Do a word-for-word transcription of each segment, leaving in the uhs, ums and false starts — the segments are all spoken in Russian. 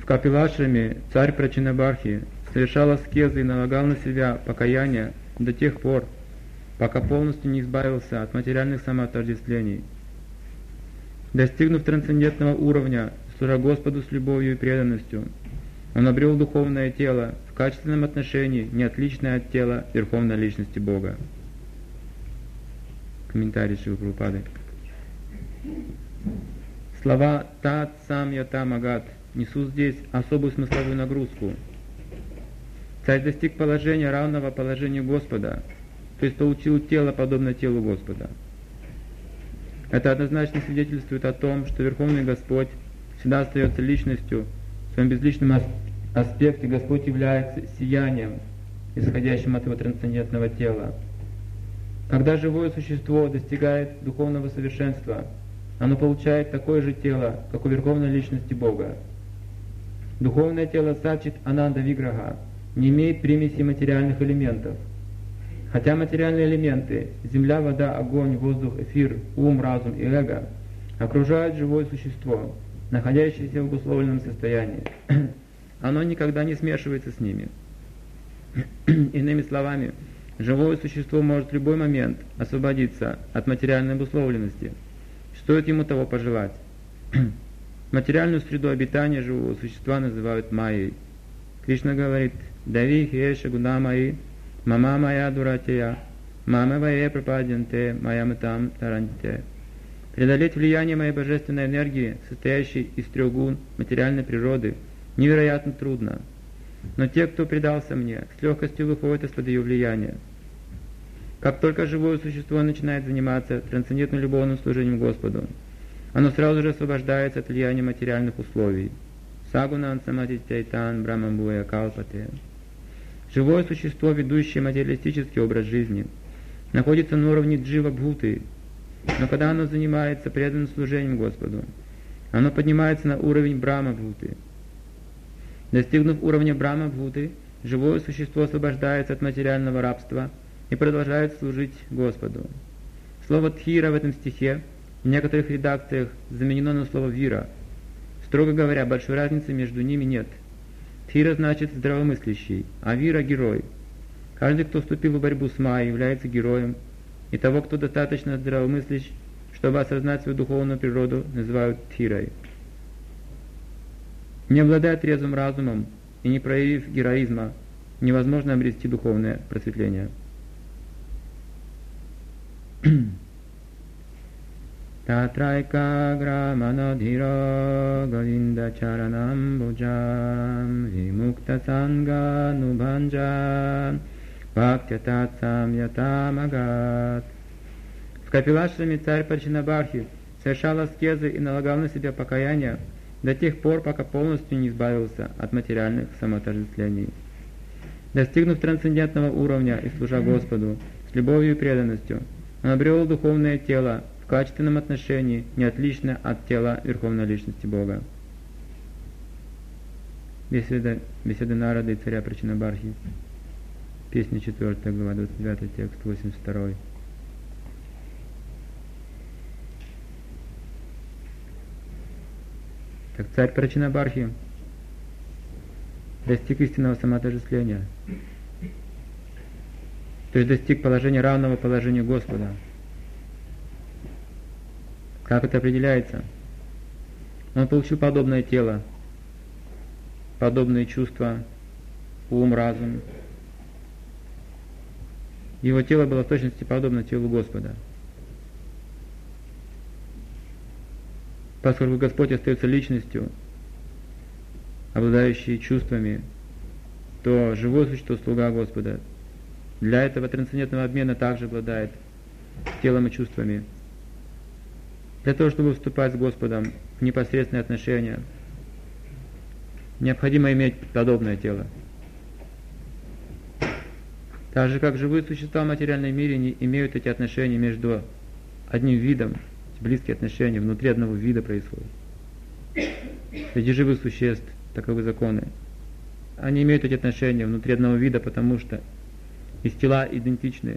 В Капилашраме царь Прачинабархи совершал аскезы и налагал на себя покаяние до тех пор, пока полностью не избавился от материальных самоотождествлений. Достигнув трансцендентного уровня, служа Господу с любовью и преданностью, он обрел духовное тело в качественном отношении, не отличное от тела Верховной Личности Бога. Комментарий Шрилы Прабхупады. Слова «Тат сам ята магат» несут здесь особую смысловую нагрузку. Царь достиг положения, равного положению Господа, то есть получил тело, подобное телу Господа. Это однозначно свидетельствует о том, что Верховный Господь всегда остается личностью. В своем безличном аспекте Господь является сиянием, исходящим от его трансцендентного тела. Когда живое существо достигает духовного совершенства, оно получает такое же тело, как у Верховной Личности Бога. Духовное тело Сачит Ананда Виграха не имеет примеси материальных элементов. Хотя материальные элементы – земля, вода, огонь, воздух, эфир, ум, разум и эго – окружают живое существо, находящееся в обусловленном состоянии. Оно никогда не смешивается с ними. Иными словами, живое существо может в любой момент освободиться от материальной обусловленности. Стоит ему того пожелать. Материальную среду обитания живого существа называют майей. Кришна говорит: «Дави хеша гуна майи, мама майя дуратия, мама вае пропаденте, майя мытам таранте». Преодолеть влияние моей божественной энергии, состоящей из трех гун материальной природы, невероятно трудно. Но те, кто предался мне, с легкостью выходят из-под ее влияния. Как только живое существо начинает заниматься трансцендентным любовным служением Господу, оно сразу же освобождается от влияния материальных условий. Сагунан самадитяйтан брамамбуя калпате. Живое существо, ведущее материалистический образ жизни, находится на уровне джива бхуты, но когда оно занимается преданным служением Господу, оно поднимается на уровень брама бхуты. Достигнув уровня брама бхуты, живое существо освобождается от материального рабства и продолжает служить Господу. Слово «тхира» в этом стихе в некоторых редакциях заменено на слово «вира». Строго говоря, большой разницы между ними нет. Тхира значит «здравомыслящий», а вира – «герой». Каждый, кто вступил в борьбу с Майей, является героем, и того, кто достаточно здравомыслящ, чтобы осознать свою духовную природу, называют тхирой. Не обладая трезвым разумом и не проявив героизма, невозможно обрести духовное просветление. Татрайка граманадхира говинда чаранам буджам вимукта санга нубанджан бхактятатсам ятамагат. В Капилашраме царь Прачинабархи совершал аскезы и налагал на себя покаяние до тех пор, пока полностью не избавился от материальных самоотождествлений. Достигнув трансцендентного уровня и служа Господу с любовью и преданностью, он обрел духовное тело в качественном отношении, не отличное от тела Верховной Личности Бога. Беседа, беседа Нарады и царя Прачинабархи. Песня четвёртая, глава двадцать девятый, текст восемьдесят второй. Так царь Прачинабархи достиг истинного самоотождествления, то есть достиг положения равного положению Господа. Как это определяется? Он получил подобное тело, подобные чувства, ум, разум. Его тело было в точности подобно телу Господа. Поскольку Господь остается личностью, обладающей чувствами, то живое существо, слуга Господа, для этого трансцендентного обмена также обладает телом и чувствами. Для того, чтобы вступать с Господом в непосредственные отношения, необходимо иметь подобное тело. Так же, как живые существа в материальном мире не имеют эти отношения между одним видом, близкие отношения внутри одного вида происходят. Среди живых существ таковы законы. Они имеют эти отношения внутри одного вида, потому что их тела идентичны,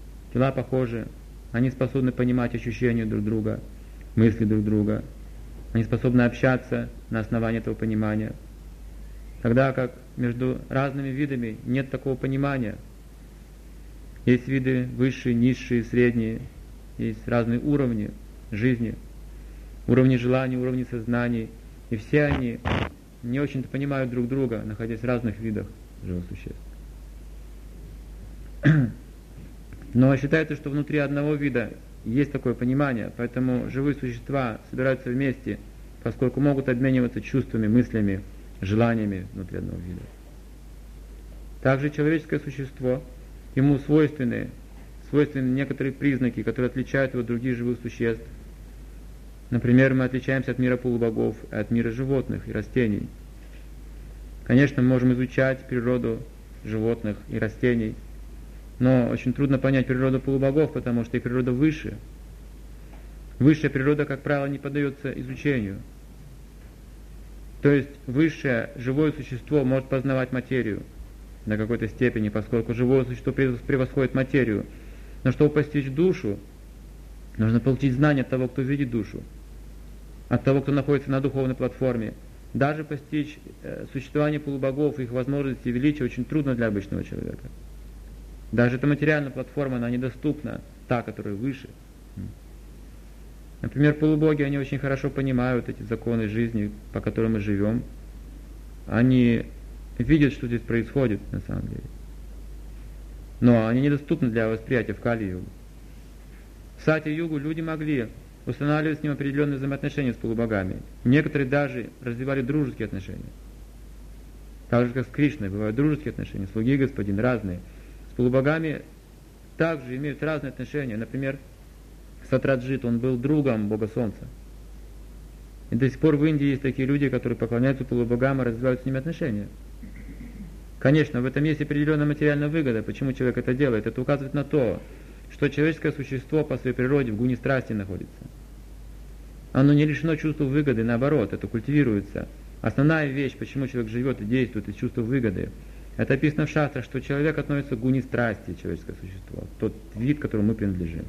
тела похожи, они способны понимать ощущения друг друга, мысли друг друга. Они способны общаться на основании этого понимания. Тогда как между разными видами нет такого понимания. Есть виды высшие, низшие, средние, есть разные уровни жизни, уровни желаний, уровни сознаний, и все они не очень-то понимают друг друга, находясь в разных видах живых существ. Но считается, что внутри одного вида есть такое понимание, поэтому живые существа собираются вместе, поскольку могут обмениваться чувствами, мыслями, желаниями внутри одного вида. Также человеческое существо, ему свойственны, свойственны некоторые признаки, которые отличают его от других живых существ. Например, мы отличаемся от мира полубогов, от мира животных и растений. Конечно, мы можем изучать природу животных и растений, но очень трудно понять природу полубогов, потому что их природа выше. Высшая природа, как правило, не поддается изучению. То есть высшее живое существо может познавать материю до какой-то степени, поскольку живое существо превосходит материю. Но чтобы постичь душу, нужно получить знание от того, кто видит душу, от того, кто находится на духовной платформе. Даже постичь э, существование полубогов, их возможности и величие очень трудно для обычного человека. Даже эта материальная платформа, она недоступна, та, которая выше. Например, полубоги, они очень хорошо понимают эти законы жизни, по которым мы живем. Они видят, что здесь происходит на самом деле. Но они недоступны для восприятия в Кали-югу. В Сати-югу люди могли устанавливать с ним определенные взаимоотношения с полубогами. Некоторые даже развивали дружеские отношения. Так же, как с Кришной, бывают дружеские отношения, слуги господин, разные. С полубогами также имеют разные отношения. Например, Сатраджит, он был другом Бога Солнца. И до сих пор в Индии есть такие люди, которые поклоняются полубогам и развивают с ними отношения. Конечно, в этом есть определенная материальная выгода. Почему человек это делает? Это указывает на то, что человеческое существо по своей природе в гуне страсти находится. Оно не лишено чувства выгоды, наоборот, это культивируется. Основная вещь, почему человек живет и действует из чувства выгоды, это описано в шастрах, что человек относится к гуне страсти, человеческое существо, тот вид, к которому мы принадлежим.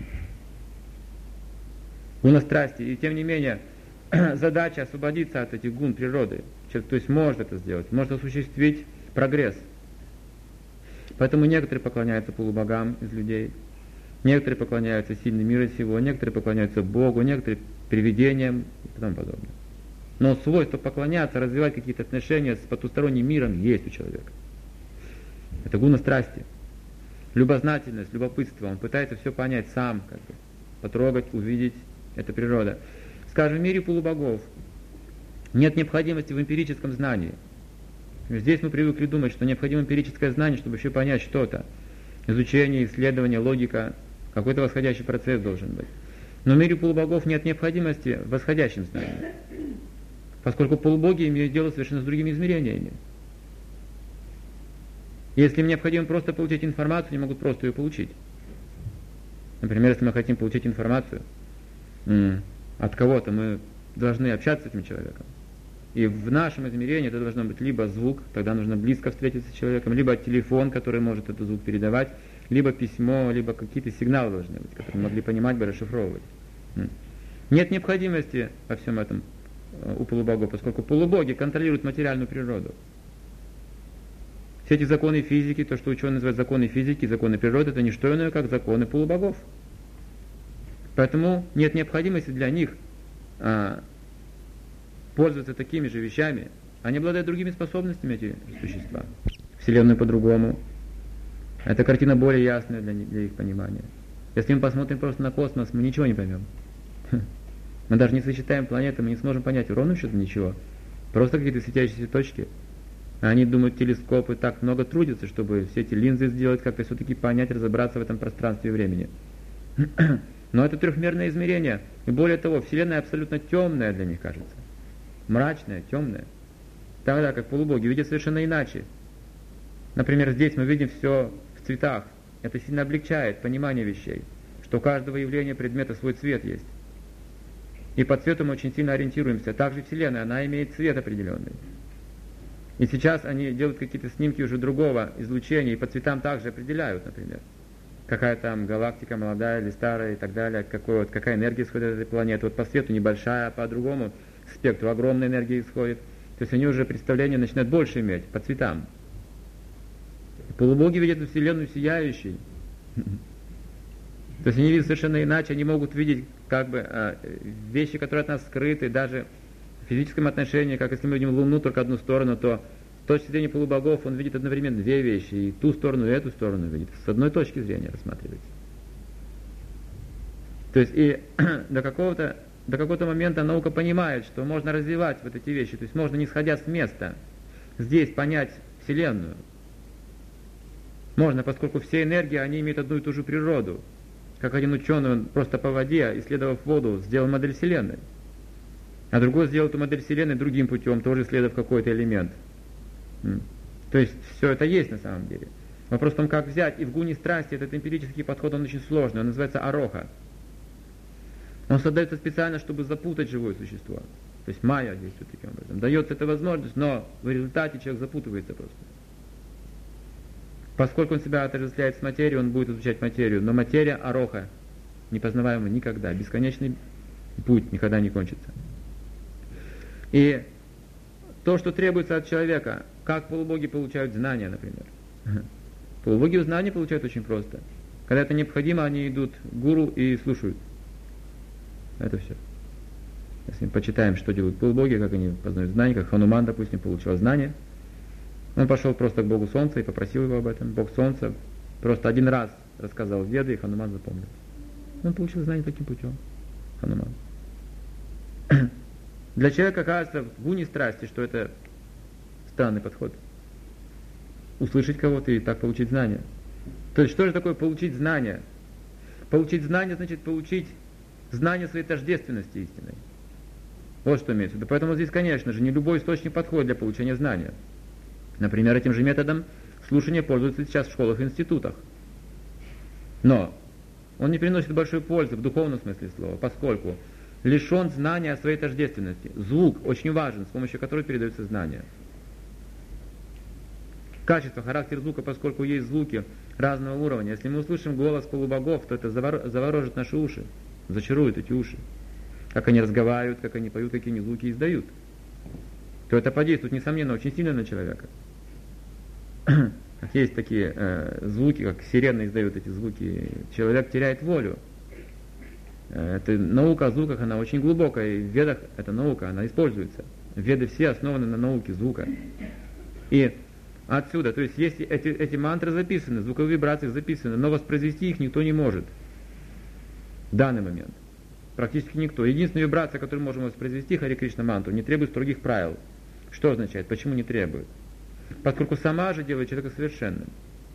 Гуна страсти. И тем не менее, задача освободиться от этих гун природы. Человек, то есть может это сделать, может осуществить прогресс. Поэтому некоторые поклоняются полубогам из людей, некоторые поклоняются сильным мира сего, некоторые поклоняются Богу, некоторые привидениям и тому подобное. Но свойство поклоняться, развивать какие-то отношения с потусторонним миром есть у человека. Это гуна страсти. Любознательность, любопытство. Он пытается все понять сам, как бы, потрогать, увидеть. Это природа. Скажем, в мире полубогов нет необходимости в эмпирическом знании. Здесь мы привыкли думать, что необходимо эмпирическое знание, чтобы еще понять что-то. Изучение, исследование, логика, какой-то восходящий процесс должен быть. Но в мире полубогов нет необходимости в восходящем знании, поскольку полубоги имеют дело совершенно с другими измерениями. Если им необходимо просто получить информацию, они могут просто ее получить. Например, если мы хотим получить информацию м- от кого-то, мы должны общаться с этим человеком. И в нашем измерении это должно быть либо звук, тогда нужно близко встретиться с человеком, либо телефон, который может этот звук передавать, либо письмо, либо какие-то сигналы должны быть, которые мы могли понимать бы, расшифровывать. Нет необходимости во всем этом у полубогов, поскольку полубоги контролируют материальную природу. Все эти законы физики, то, что ученые называют законы физики, законы природы, это не что иное, как законы полубогов. Поэтому нет необходимости для них а, пользоваться такими же вещами. Они обладают другими способностями, эти существа. Вселенную по-другому. Эта картина более ясная для, для их понимания. Если мы посмотрим просто на космос, мы ничего не поймем. Мы даже не сочетаем планеты, мы не сможем понять ровно что-то ничего. Просто какие-то светящиеся точки. Они думают, телескопы так много трудятся, чтобы все эти линзы сделать, как-то все-таки понять, разобраться в этом пространстве и времени. Но это трехмерное измерение. И более того, Вселенная абсолютно темная для них, кажется. Мрачная, темная. Тогда как полубоги видят совершенно иначе. Например, здесь мы видим все в цветах. Это сильно облегчает понимание вещей, что у каждого явления предмета свой цвет есть. И по цвету мы очень сильно ориентируемся. Также Вселенная, она имеет цвет определенный. И сейчас они делают какие-то снимки уже другого излучения, и по цветам также определяют, например, какая там галактика, молодая или старая и так далее, какой, вот, какая энергия исходит от этой планеты. Вот по свету небольшая, а по-другому спектру огромная энергия исходит. То есть они уже представление начинают больше иметь по цветам. Полубоги видят Вселенную сияющей. То есть они видят совершенно иначе, они могут видеть как бы вещи, которые от нас скрыты, даже в физическом отношении, как если мы видим Луну только одну сторону, то с точки зрения полубогов он видит одновременно две вещи, и ту сторону, и эту сторону видит, с одной точки зрения рассматривается. То есть и до какого-то, до какого-то момента наука понимает, что можно развивать вот эти вещи, то есть можно, не сходя с места, здесь понять Вселенную. Можно, поскольку все энергии, они имеют одну и ту же природу. Как один ученый, он просто по воде, исследовав воду, сделал модель Вселенной. А другой сделал эту модель Вселенной другим путем, тоже исследовав какой-то элемент. То есть все это есть на самом деле. Вопрос в том, как взять. И в гуне страсти этот эмпирический подход, он очень сложный. Он называется ароха. Он создается специально, чтобы запутать живое существо. То есть майя действует таким образом. Дается эта возможность, но в результате человек запутывается просто. Поскольку он себя отождествляет с материей, он будет изучать материю. Но материя ароха, непознаваемая никогда. Бесконечный путь никогда не кончится. И то, что требуется от человека, как полубоги получают знания, например. Полубоги знания получают очень просто. Когда это необходимо, они идут к гуру и слушают. Это все. Если мы почитаем, что делают полубоги, как они познают знания, как Хануман, допустим, получил знания. Он пошел просто к Богу Солнца и попросил его об этом. Бог Солнца просто один раз рассказал Веды, и Хануман запомнил. Он получил знания таким путем. Хануман. Для человека кажется в гуне страсти, что это странный подход. Услышать кого-то и так получить знания. То есть что же такое получить знания? Получить знания значит получить знание своей тождественности истинной. Вот что имеется в виду. Поэтому здесь, конечно же, не любой источник подходит для получения знания. Например, этим же методом слушания пользуются сейчас в школах и институтах. Но он не приносит большой пользы в духовном смысле слова, поскольку лишен знания о своей тождественности. Звук очень важен, с помощью которого передаются знания. Качество, характер звука, поскольку есть звуки разного уровня. Если мы услышим голос полубогов, то это заворожит наши уши, зачарует эти уши. Как они разговаривают, как они поют, какие они звуки издают. То это подействует, несомненно, очень сильно на человека. Есть такие э, звуки, как сирены издают эти звуки, человек теряет волю. Это наука о звуках, она очень глубокая, и в ведах эта наука, она используется. Веды все основаны на науке звука. И отсюда, то есть есть эти, эти мантры записаны, звуковые вибрации записаны, но воспроизвести их никто не может в данный момент. Практически никто. Единственная вибрация, которую можем воспроизвести, Харе Кришна мантру, не требует строгих правил. Что означает? Почему не требует? Поскольку сама же делает человека совершенным.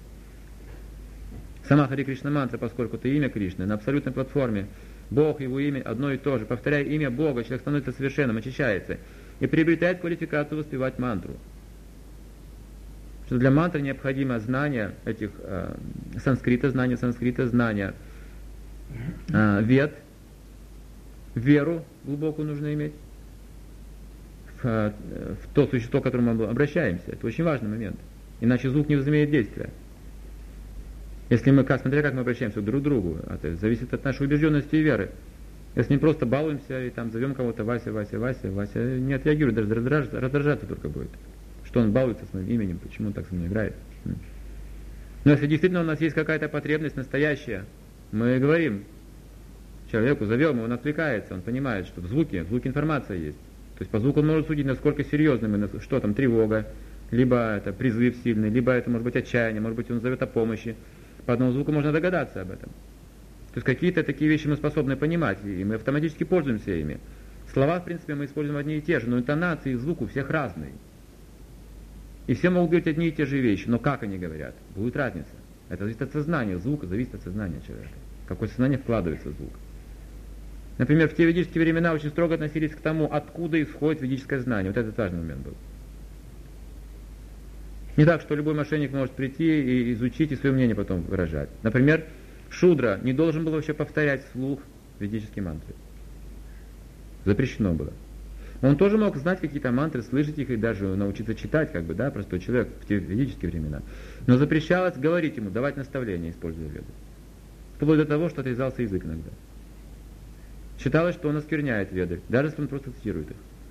Сама Харе Кришна мантра, поскольку это имя Кришны, на абсолютной платформе, Бог, его имя одно и то же. Повторяя имя Бога, человек становится совершенным, очищается и приобретает квалификацию воспевать мантру. Что для мантры необходимо знание этих э, санскрита, знание санскрита, знание э, вед, веру глубокую нужно иметь в, э, в то существо, к которому мы обращаемся. Это очень важный момент. Иначе звук не возымеет действия. Если мы, как, смотря как мы обращаемся друг к другу, это зависит от нашей убежденности и веры. Если мы просто балуемся и там зовем кого-то Вася, Вася, Вася, Вася не отреагирует, даже раздражаться, раздражаться только будет. Что он балуется с моим именем, почему он так со мной играет. Но если действительно у нас есть какая-то потребность настоящая, мы говорим человеку, зовем, он отвлекается, он понимает, что в звуке, в звуке информация есть. То есть по звуку он может судить, насколько серьезным, что там, тревога, либо это призыв сильный, либо это может быть отчаяние, может быть он зовет о помощи. По одному звуку можно догадаться об этом. То есть какие-то такие вещи мы способны понимать, и мы автоматически пользуемся ими. Слова, в принципе, мы используем одни и те же, но интонации и звук у всех разные. И все могут говорить одни и те же вещи, но как они говорят? Будет разница. Это зависит от сознания, звук зависит от сознания человека. Какое сознание вкладывается в звук. Например, в те ведические времена очень строго относились к тому, откуда исходит ведическое знание. Вот этот важный момент был. Не так, что любой мошенник может прийти и изучить и свое мнение потом выражать. Например, Шудра не должен был вообще повторять вслух ведические мантры. Запрещено было. Он тоже мог знать какие-то мантры, слышать их и даже научиться читать, как бы, да, простой человек в те ведические времена. Но запрещалось говорить ему, давать наставления, используя веды. Вплоть до того, что отрезался язык иногда. Считалось, что он оскверняет веды, даже если он просто цитирует их.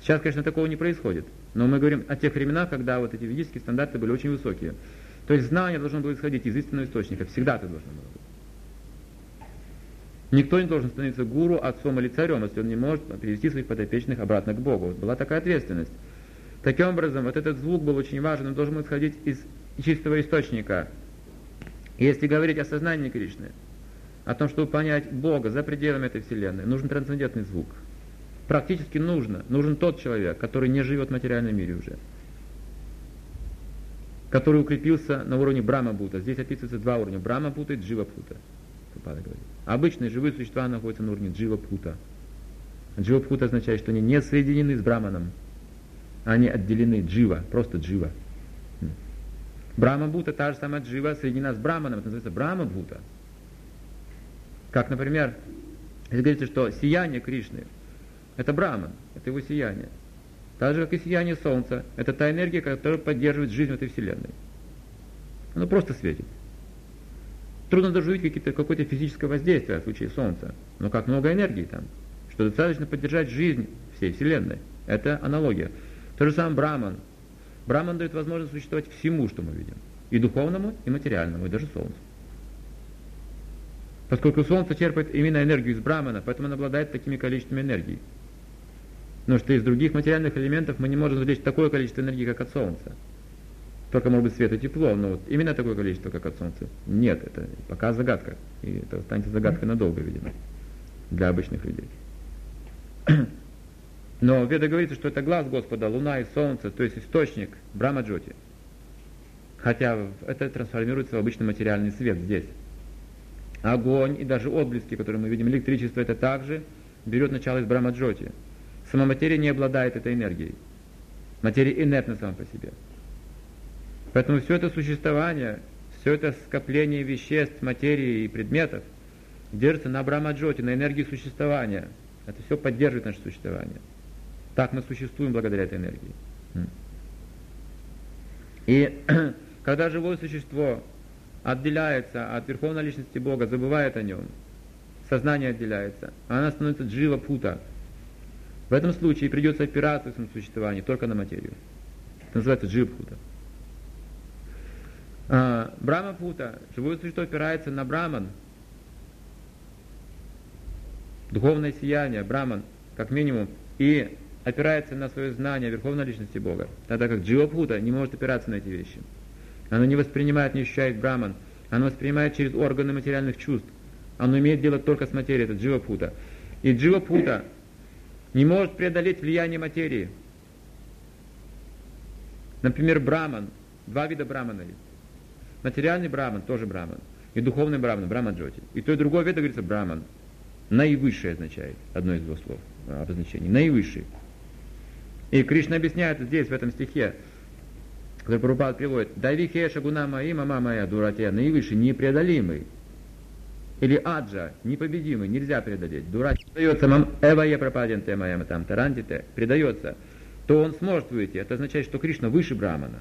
Сейчас, конечно, такого не происходит. Но мы говорим о тех временах, когда вот эти ведические стандарты были очень высокие. То есть знание должно было исходить из истинного источника. Всегда это должно было быть. Никто не должен становиться гуру, отцом или царем, если он не может привести своих подопечных обратно к Богу. Вот была такая ответственность. Таким образом, вот этот звук был очень важен, он должен был исходить из чистого источника. И если говорить о сознании Кришны, о том, чтобы понять Бога за пределами этой вселенной, нужен трансцендентный звук. Практически нужно. Нужен тот человек, который не живет в материальном мире уже. Который укрепился на уровне Брахма-Бхута. Здесь описываются два уровня. Брахма-Бхута и Джива-Бхута. Обычные живые существа находятся на уровне Джива-Бхута. Джива-Бхута означает, что они не соединены с Браманом. Они отделены. Джива. Просто Джива. Брахма-Бхута, та же самая Джива, соединена с Браманом. Это называется Брахма-Бхута. Как, например, если говорится, что сияние Кришны — это Браман, это его сияние. Так же, как и сияние Солнца, это та энергия, которая поддерживает жизнь в этой вселенной. Оно просто светит. Трудно даже увидеть какие-то, какое-то физическое воздействие в случае Солнца, но как много энергии там, что достаточно поддержать жизнь всей вселенной. Это аналогия. То же самое Браман. Браман дает возможность существовать всему, что мы видим. И духовному, и материальному, и даже Солнцу. Поскольку Солнце черпает именно энергию из Брамана, поэтому оно обладает такими количествами энергии. Потому что из других материальных элементов мы не можем извлечь такое количество энергии, как от Солнца. Только, может быть, свет и тепло, но вот именно такое количество, как от Солнца, нет. Это пока загадка. И это останется загадкой надолго, видимо, для обычных людей. Но Веда говорится, что это глаз Господа, Луна и Солнце, то есть источник Брахма-Джоти. Хотя это трансформируется в обычный материальный свет здесь. Огонь и даже отблески, которые мы видим, электричество, это также берет начало из Брахма-Джоти. Сама материя не обладает этой энергией. Материя инертна сама по себе. Поэтому все это существование, все это скопление веществ, материи и предметов держится на Брахма-Джоти, на энергии существования. Это все поддерживает наше существование. Так мы существуем благодаря этой энергии. И когда живое существо отделяется от Верховной Личности Бога, забывает о нем, сознание отделяется, она становится Джива-Бхута. В этом случае придется опираться в своем существовании только на материю. Это называется Джива-Бхута. А, Брахма-Бхута, живое существо опирается на Браман, духовное сияние, Браман, как минимум, и опирается на свое знание Верховной Личности Бога, тогда как Джива-Бхута не может опираться на эти вещи. Оно не воспринимает, не ощущает Браман, оно воспринимает через органы материальных чувств. Оно имеет дело только с материей, это Джива-Бхута. И Джива-Бхута не может преодолеть влияние материи. Например, Браман, два вида Брамана есть. Материальный Браман, тоже Браман, и духовный Браман, Брахма-Джоти. И то и другое веда говорится Браман. Наивысший означает, одно из двух слов, обозначений, наивысший. И Кришна объясняет здесь, в этом стихе, который Прабхупада приводит, «Давихе шагуна маи, мама моя дуратия», наивысший, непреодолимый. Или аджа, непобедимый, нельзя преодолеть. Дурач предается, мам эвае пропаденте моя там тарантите, предается, то он сможет выйти. Это означает, что Кришна выше Брамана.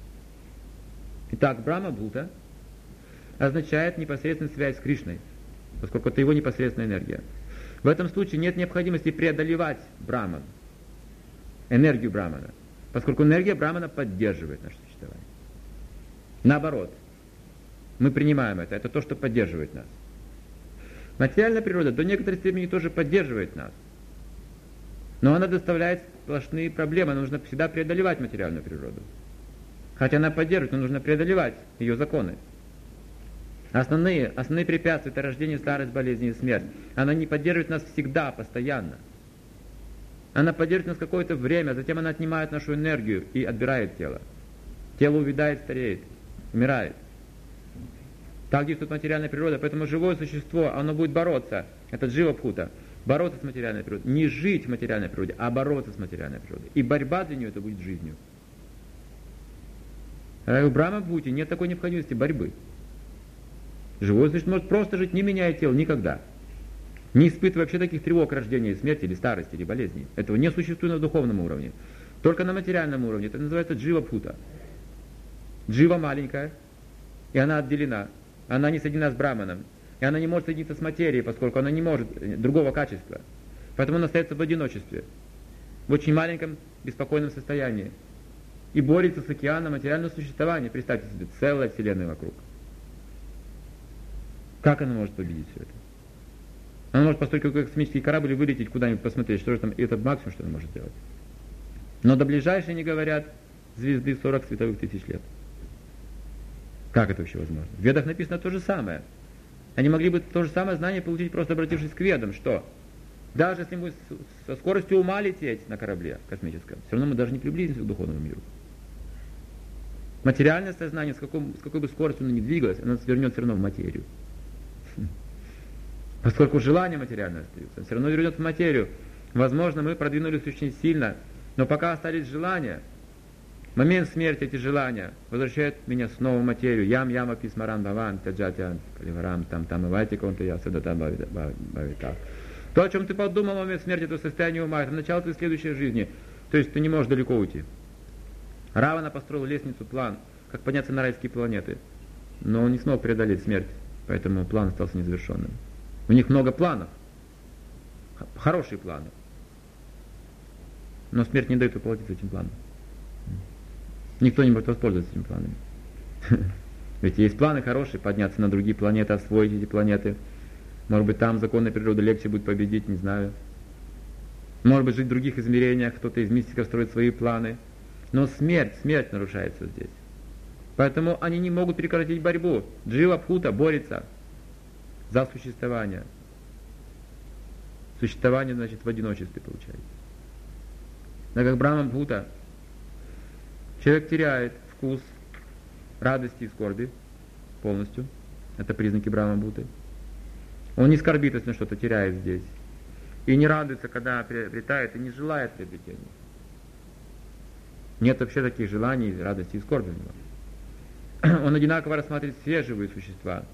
Итак, Брахма-Бхута означает непосредственную связь с Кришной, поскольку это его непосредственная энергия. В этом случае нет необходимости преодолевать Браман, энергию Брамана, поскольку энергия Брамана поддерживает наше существование. Наоборот, мы принимаем это, это то, что поддерживает нас. Материальная природа до некоторой степени тоже поддерживает нас, но она доставляет сплошные проблемы, нужно всегда преодолевать материальную природу. Хотя она поддерживает, но нужно преодолевать ее законы. Основные, основные препятствия — это рождение, старость, болезни и смерть. Она не поддерживает нас всегда, постоянно. Она поддерживает нас какое-то время, затем она отнимает нашу энергию и отбирает тело. Тело увядает, стареет, умирает. Так действует материальная природа, поэтому живое существо, оно будет бороться. Это Джива-Бхута. Бороться с материальной природой. Не жить в материальной природе, а бороться с материальной природой. И борьба для нее это будет жизнью. А в Брахма-Бхуте нет такой необходимости борьбы. Живое существо может просто жить, не меняя тело, никогда. Не испытывая вообще таких тревог рождения, смерти, или старости, или болезней. Этого не существует на духовном уровне. Только на материальном уровне. Это называется Джива-Бхута. Джива маленькая, и она отделена. Она не соединена с Браманом. И она не может соединиться с материей, поскольку она не может другого качества. Поэтому она остается в одиночестве. в очень маленьком беспокойном состоянии. И борется с океаном материального существования. Представьте себе, целая вселенная вокруг. Как она может победить все это? Она может построить какой-то космический корабль и вылететь куда-нибудь посмотреть, что же там, и это максимум, что она может делать. Но до ближайшей, не говорят, звезды сорок световых тысяч лет. Как это вообще возможно? В Ведах написано то же самое. Они могли бы то же самое знание получить, просто обратившись к Ведам, что даже если мы со скоростью ума лететь на корабле космическом, все равно мы даже не приблизимся к духовному миру. Материальное сознание, с, каком, с какой бы скоростью оно ни двигалось, оно свернет все равно в материю. Поскольку желание материальное остается, все равно вернет в материю. Возможно, мы продвинулись очень сильно, но пока остались желания, в момент смерти эти желания возвращают меня снова в материю. Ям яма писмаран баван, таджатян, каливарам, там, там, и вайтик, он-то я, садата бавита. То, о чем ты подумал в момент смерти, это состояние ума, это начало твоей следующей жизни. То есть ты не можешь далеко уйти. Равана построил лестницу, план, как подняться на райские планеты. Но он не смог преодолеть смерть, поэтому план остался незавершенным. У них много планов, хорошие планы. Но смерть не дает воплотиться этим планом. Никто не может воспользоваться этими планами. Ведь есть планы хорошие, подняться на другие планеты, освоить эти планеты. Может быть, там законы природы легче будет победить, не знаю. Может быть, жить в других измерениях, кто-то из мистиков строит свои планы. Но смерть, смерть нарушается здесь. Поэтому они не могут прекратить борьбу. Джива Бхута борется за существование. Существование, значит, в одиночестве получается. Но как Брахма Бхута, человек теряет вкус радости и скорби полностью. Это признаки Брахма Бхуты. Он не скорбит, если что-то теряет здесь. И не радуется, когда приобретает, и не желает приобретения. Нет вообще таких желаний, радости и скорби у него. Он одинаково рассматривает все живые существа.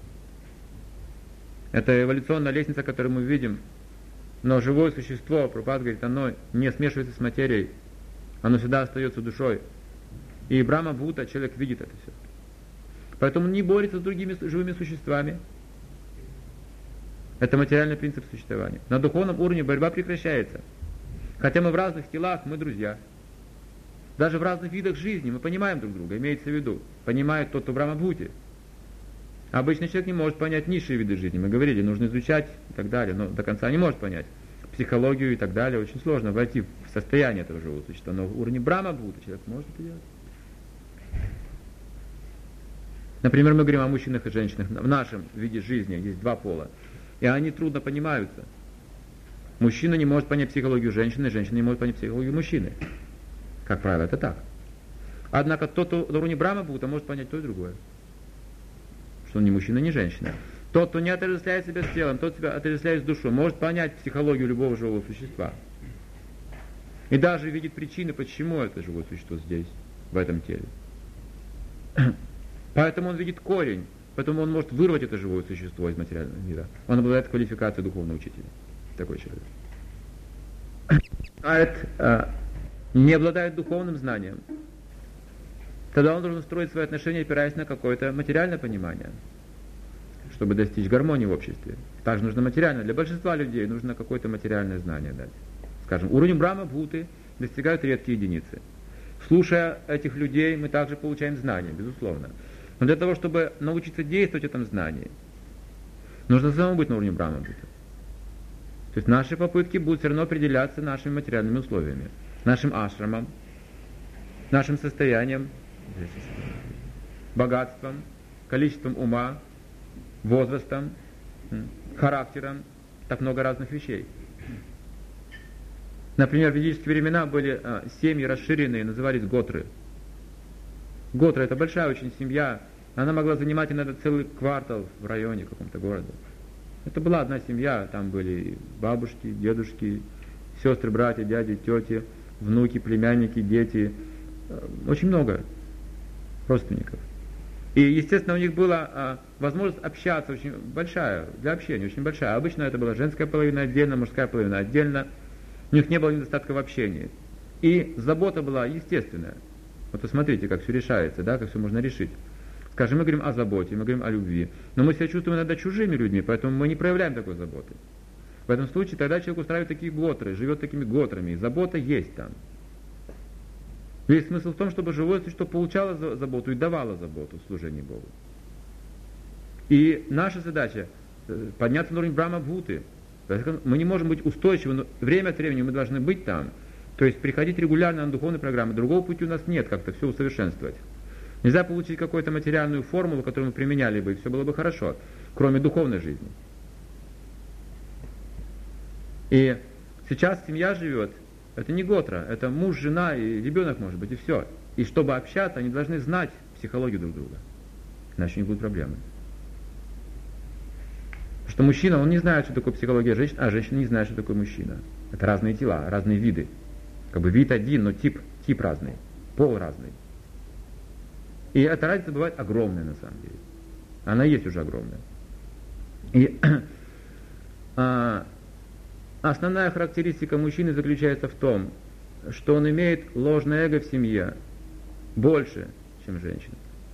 Это эволюционная лестница, которую мы видим. Но живое существо, Прабхупада говорит, оно не смешивается с материей. Оно всегда остается душой. И Брахма Бхута, человек видит это все. Поэтому он не борется с другими живыми существами. Это материальный принцип существования. На духовном уровне борьба прекращается. Хотя мы в разных телах, мы друзья. Даже в разных видах жизни мы понимаем друг друга, имеется в виду. Понимает тот, кто в Брахма Бхуте. Обычный человек не может понять низшие виды жизни. Мы говорили, нужно изучать и так далее, но до конца не может понять. Психологию и так далее. Очень сложно войти в состояние этого живого существа. Но в уровне Брахма Бхута человек может это делать. Например, мы говорим о мужчинах и женщинах. В нашем виде жизни есть два пола. И они трудно понимаются. Мужчина не может понять психологию женщины, женщина не может понять психологию мужчины. Как правило, это так. Однако тот, кто на уровне Брахма Бхута, может понять то и другое. Что он не мужчина, не женщина. Тот, кто не отождествляет себя с телом, тот себя отождествляет с душой, может понять психологию любого живого существа. И даже видит причины, почему это живое существо здесь, в этом теле. Поэтому он видит корень. Поэтому он может вырвать это живое существо из материального мира. Он обладает квалификацией духовного учителя. Такой человек. А это а, не обладает духовным знанием. Тогда он должен строить свои отношения, опираясь на какое-то материальное понимание, чтобы достичь гармонии в обществе. Также нужно материальное. Для большинства людей нужно какое-то материальное знание дать. Скажем, уровень Брахма Бхуты достигают редкие единицы. Слушая этих людей, мы также получаем знания, безусловно. Но для того, чтобы научиться действовать в этом знании, нужно самому быть на уровне Брахма Бхуты. То есть наши попытки будут все равно определяться нашими материальными условиями, нашим ашрамом, нашим состоянием, богатством, количеством ума, возрастом, характером, так много разных вещей. Например, в ведические времена были а, семьи расширенные, назывались готры. Готра — это большая очень семья, она могла занимать иногда целый квартал в районе каком-то города. Это была одна семья, там были бабушки, дедушки, сестры, братья, дяди, тети, внуки, племянники, дети, очень много родственников. И, естественно, у них была а, возможность общаться очень большая, для общения очень большая. Обычно это была женская половина отдельно, мужская половина отдельно. У них не было недостатка в общении. И забота была естественная. Вот посмотрите, как все решается, да, как все можно решить. Скажем, мы говорим о заботе, мы говорим о любви. Но мы себя чувствуем иногда чужими людьми, поэтому мы не проявляем такой заботы. В этом случае тогда человек устраивает такие готры, живет такими готрами, и забота есть там. Весь смысл в том, чтобы живое существо получало заботу и давало заботу в служении Богу. И наша задача подняться на уровень Брахма-бхуты. Мы не можем быть устойчивы, но время от времени мы должны быть там. То есть приходить регулярно на духовные программы. Другого пути у нас нет, как-то все усовершенствовать. Нельзя получить какую-то материальную формулу, которую мы применяли бы, и все было бы хорошо, кроме духовной жизни. И сейчас семья живет, это не готра, это муж, жена и ребенок, может быть, и все. И чтобы общаться, они должны знать психологию друг друга. Иначе не будут проблемы. Потому что мужчина, он не знает, что такое психология женщины, а женщина не знает, что такое мужчина. Это разные тела, разные виды. Как бы вид один, но тип, тип разный, пол разный. И эта разница бывает огромная на самом деле. Она есть уже огромная. И а, основная характеристика мужчины заключается в том, что он имеет ложное эго в семье больше, чем женщина.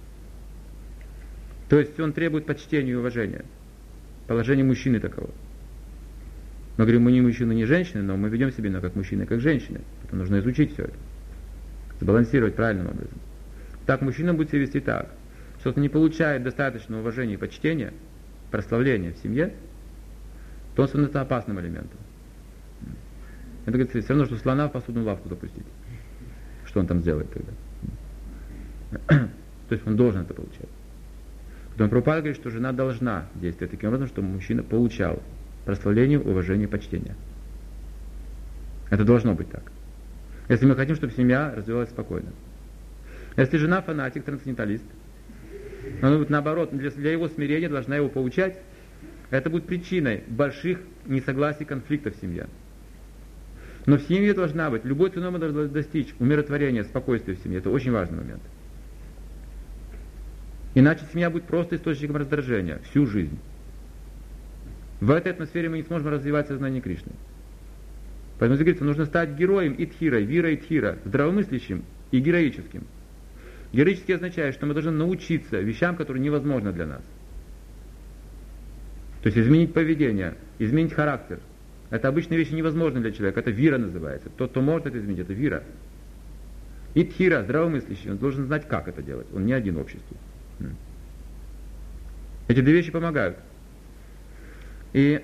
То есть он требует почтения и уважения. Положение мужчины таково. Мы говорим, мы не мужчины, не женщины, но мы ведем себя как мужчины, как женщины. Поэтому нужно изучить все это. Сбалансировать правильным образом. Так мужчина будет себя вести так, что он не получает достаточно уважения и почтения, прославления в семье, то он становится опасным элементом. Это говорится, все равно, что слона в посудную лавку запустить. Что он там сделает тогда? То есть он должен это получать. Потом Прабхупада говорит, что жена должна действовать таким образом, чтобы мужчина получал прославление, уважение, почтение. Это должно быть так. Если мы хотим, чтобы семья развивалась спокойно. Если жена фанатик, трансценденталист, она будет наоборот, для, для его смирения должна его поучать, это будет причиной больших несогласий, конфликтов в семье. Но в семье должна быть, любой ценой мы должны достичь умиротворения, спокойствия в семье. Это очень важный момент. Иначе семья будет просто источником раздражения всю жизнь. В этой атмосфере мы не сможем развивать сознание Кришны. Поэтому здесь говорится, нужно стать героем Итхирой, Вира Итхира, здравомыслящим и героическим. Героически означает, что мы должны научиться вещам, которые невозможны для нас. То есть изменить поведение, изменить характер. Это обычные вещи невозможны для человека, это вира называется. Тот, кто может это изменить, это вира. Итхира, здравомыслящий, он должен знать, как это делать. Он не один в обществе. Эти две вещи помогают. И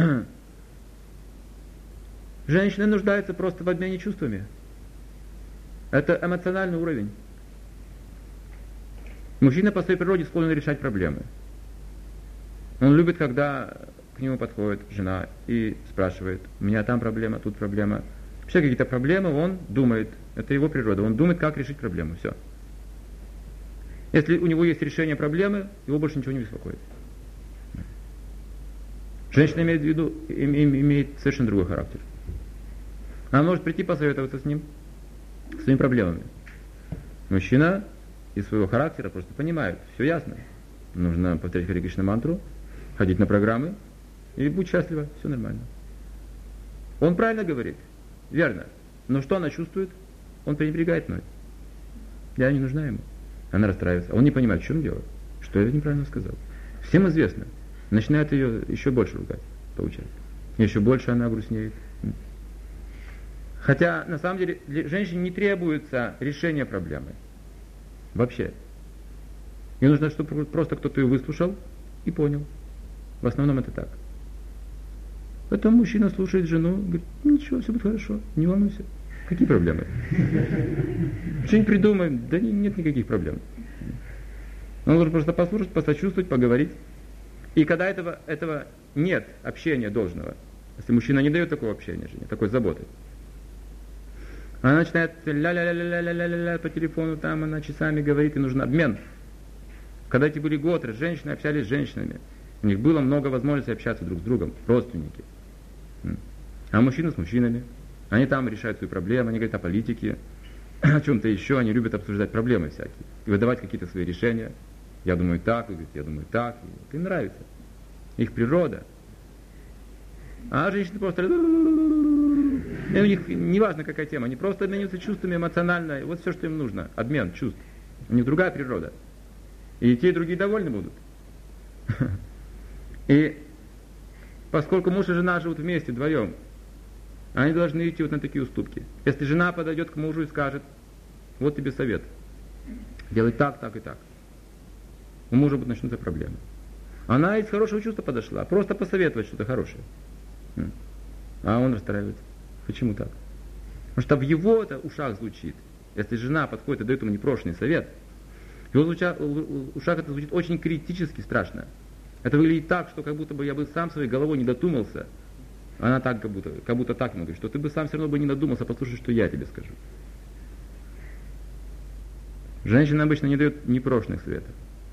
женщины нуждаются просто в обмене чувствами. Это эмоциональный уровень. Мужчина по своей природе склонен решать проблемы. Он любит, когда к нему подходит жена и спрашивает, у меня там проблема, тут проблема. Вообще какие-то проблемы, он думает, это его природа, он думает, как решить проблему, все. Если у него есть решение проблемы, его больше ничего не беспокоит. Женщина имеет в виду, имеет совершенно другой характер. Она может прийти посоветоваться с ним, с своими проблемами. Мужчина из своего характера просто понимает, все ясно. Нужно повторять Харе Кришна мантру, ходить на программы, и будь счастлива, все нормально. Он правильно говорит, верно. Но что она чувствует? Он пренебрегает мной. Я не нужна ему. Она расстраивается. А он не понимает, в чем дело. Что я неправильно сказал. Всем известно. Начинает ее еще больше ругать, получается. Еще больше она грустнеет. Хотя, на самом деле, женщине не требуется решение проблемы. Вообще. Ей нужно, чтобы просто кто-то ее выслушал и понял. В основном это так. Потом мужчина слушает жену, говорит, ничего, все будет хорошо, не волнуйся. Какие проблемы? Что-нибудь придумаем? Да нет никаких проблем. Он должен просто послушать, посочувствовать, поговорить. И когда этого, этого нет, общения должного, если мужчина не дает такого общения жене, такой заботы, она начинает ля-ля-ля-ля-ля-ля-ля по телефону, там она часами говорит, и нужен обмен. Когда эти были готры, женщины общались с женщинами. У них было много возможностей общаться друг с другом, родственники. А мужчины с мужчинами. Они там решают свои проблемы, они говорят о политике, о чем-то еще, они любят обсуждать проблемы всякие. И выдавать какие-то свои решения. Я думаю так, говорит, я думаю так. И им нравится. Их природа. А женщины просто... И у них не важно какая тема, они просто обмениваются чувствами эмоционально. Вот все, что им нужно. Обмен чувств. У них другая природа. И те, и другие довольны будут. И поскольку муж и жена живут вместе, вдвоем, они должны идти вот на такие уступки. Если жена подойдет к мужу и скажет, вот тебе совет, делай так, так и так, у мужа будут начнутся проблемы. Она из хорошего чувства подошла, просто посоветовать что-то хорошее. А он расстраивается. Почему так? Потому что в его это ушах звучит. Если жена подходит и дает ему непрошенный совет, в его ушах это звучит очень критически страшно. Это выглядит так, что как будто бы я бы сам своей головой не додумался. Она так, как будто, как будто так ему говорит, что ты бы сам все равно бы не додумался, послушай, что я тебе скажу. Женщина обычно не дает непрошенных советов.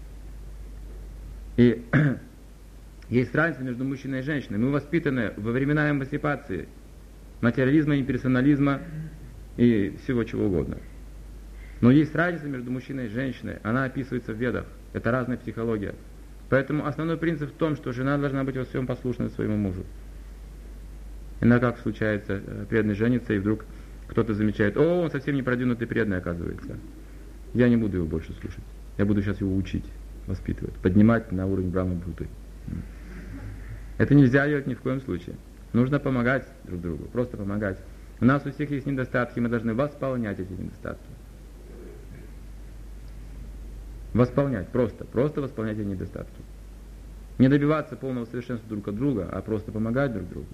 И есть разница между мужчиной и женщиной. Мы воспитаны во времена эмансипации, материализма, имперсонализма и всего чего угодно. Но есть разница между мужчиной и женщиной. Она описывается в Ведах. Это разная психология. Поэтому основной принцип в том, что жена должна быть во всем послушна своему мужу. Иногда как случается, преданный женится, и вдруг кто-то замечает, о, он совсем не продвинутый преданный, оказывается. Я не буду его больше слушать. Я буду сейчас его учить, воспитывать, поднимать на уровень Брахма-бхуты. Это нельзя делать ни в коем случае. Нужно помогать друг другу, просто помогать. У нас у всех есть недостатки, мы должны восполнять эти недостатки. Восполнять, просто, просто восполнять эти недостатки. Не добиваться полного совершенства друг от друга, а просто помогать друг другу.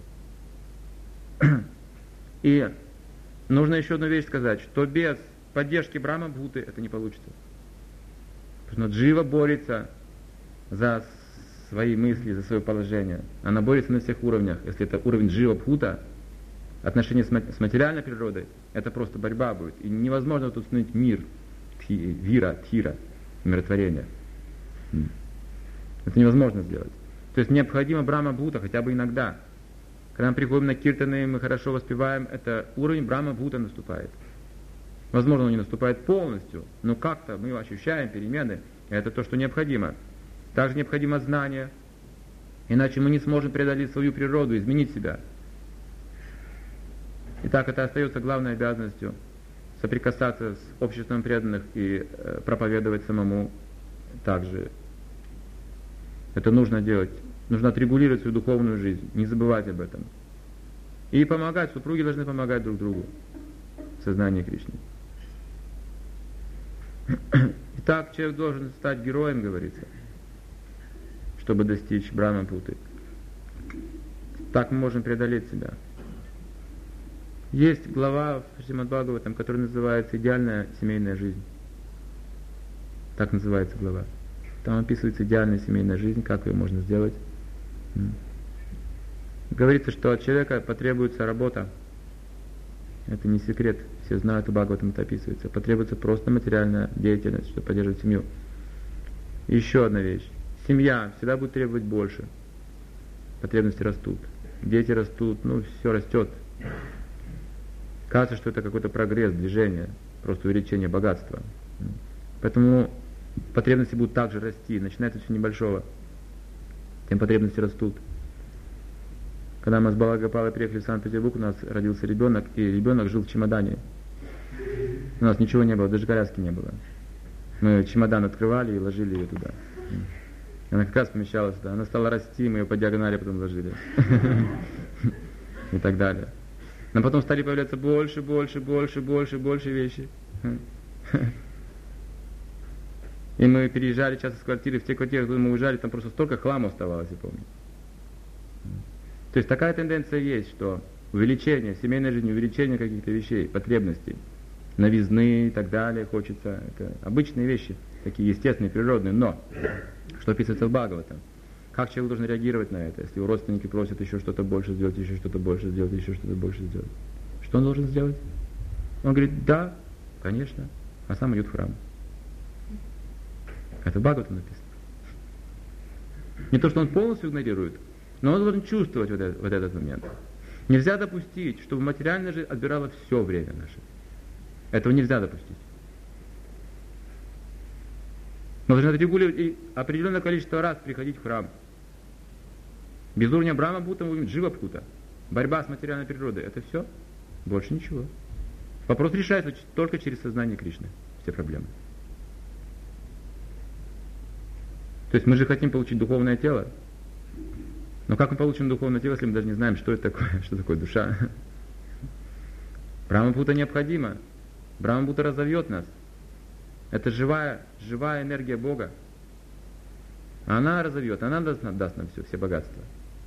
И нужно еще одну вещь сказать, что без поддержки Брахма-бхуты это не получится. Потому что Джива борется за свои мысли, за свое положение. Она борется на всех уровнях. Если это уровень Джива-бхута, отношения с материальной природой, это просто борьба будет. И невозможно тут установить мир, тхи, вира, тхира, умиротворение. Это невозможно сделать. То есть необходимо Брахма-бхута хотя бы иногда. Когда мы приходим на киртаны, мы хорошо воспеваем, это уровень Брахма-бхута наступает. Возможно, он не наступает полностью, но как-то мы ощущаем перемены, и это то, что необходимо. Также необходимо знание, иначе мы не сможем преодолеть свою природу, изменить себя. Итак, это остается главной обязанностью — соприкасаться с обществом преданных и э, проповедовать самому также. Это нужно делать. Нужно отрегулировать свою духовную жизнь, не забывать об этом. И помогать, супруги должны помогать друг другу в сознании Кришны. Итак, человек должен стать героем, говорится, чтобы достичь Брахма-бхуты. Так мы можем преодолеть себя. Есть глава в Шримад-Бхагаватам, которая называется «Идеальная семейная жизнь». Так называется глава. Там описывается идеальная семейная жизнь, как ее можно сделать. Говорится, что от человека потребуется работа. Это не секрет, все знают, у Бхагаватам это описывается. Потребуется просто материальная деятельность, чтобы поддерживать семью. И еще одна вещь. Семья всегда будет требовать больше. Потребности растут. Дети растут, ну все растет. Кажется, что это какой-то прогресс, движение, просто увеличение богатства. Поэтому потребности будут также расти. Начинается все небольшого. Тем потребности растут. Когда мы с Балагопалой приехали в Санкт-Петербург, у нас родился ребенок, и ребенок жил в чемодане. У нас ничего не было, даже коляски не было. Мы чемодан открывали и ложили ее туда. Она как раз помещалась туда. Она стала расти, мы ее по диагонали потом ложили. И так далее. Но потом стали появляться больше, больше, больше, больше, больше вещи. И мы переезжали часто с квартиры, в те квартиры, куда мы уезжали, там просто столько хлама оставалось, я помню. То есть такая тенденция есть, что увеличение семейной жизни, увеличение каких-то вещей, потребностей, новизны и так далее, хочется. Это обычные вещи, такие естественные, природные, но, что описывается в Бхагаватам, как человек должен реагировать на это, если его родственники просят еще что-то больше сделать, еще что-то больше сделать, еще что-то больше сделать. Что он должен сделать? Он говорит, да, конечно, а сам идет в храм. Это в Бхагаватам написано. Не то, что он полностью игнорирует, но он должен чувствовать вот этот, вот этот момент. Нельзя допустить, чтобы материальная жизнь отбирала все время наше. Этого нельзя допустить. Мы должны отрегулировать и определенное количество раз приходить в храм. Без уровня Брахма-бхута мы будем Джива-бхута. Борьба с материальной природой. Это все? Больше ничего. Вопрос решается только через сознание Кришны. Все проблемы. То есть мы же хотим получить духовное тело. Но как мы получим духовное тело, если мы даже не знаем, что это такое, что такое душа? Брахма-бхута необходима. Брахма-бхута разовьет нас. Это живая, живая энергия Бога. Она разовьет, она даст, даст нам все, все богатства.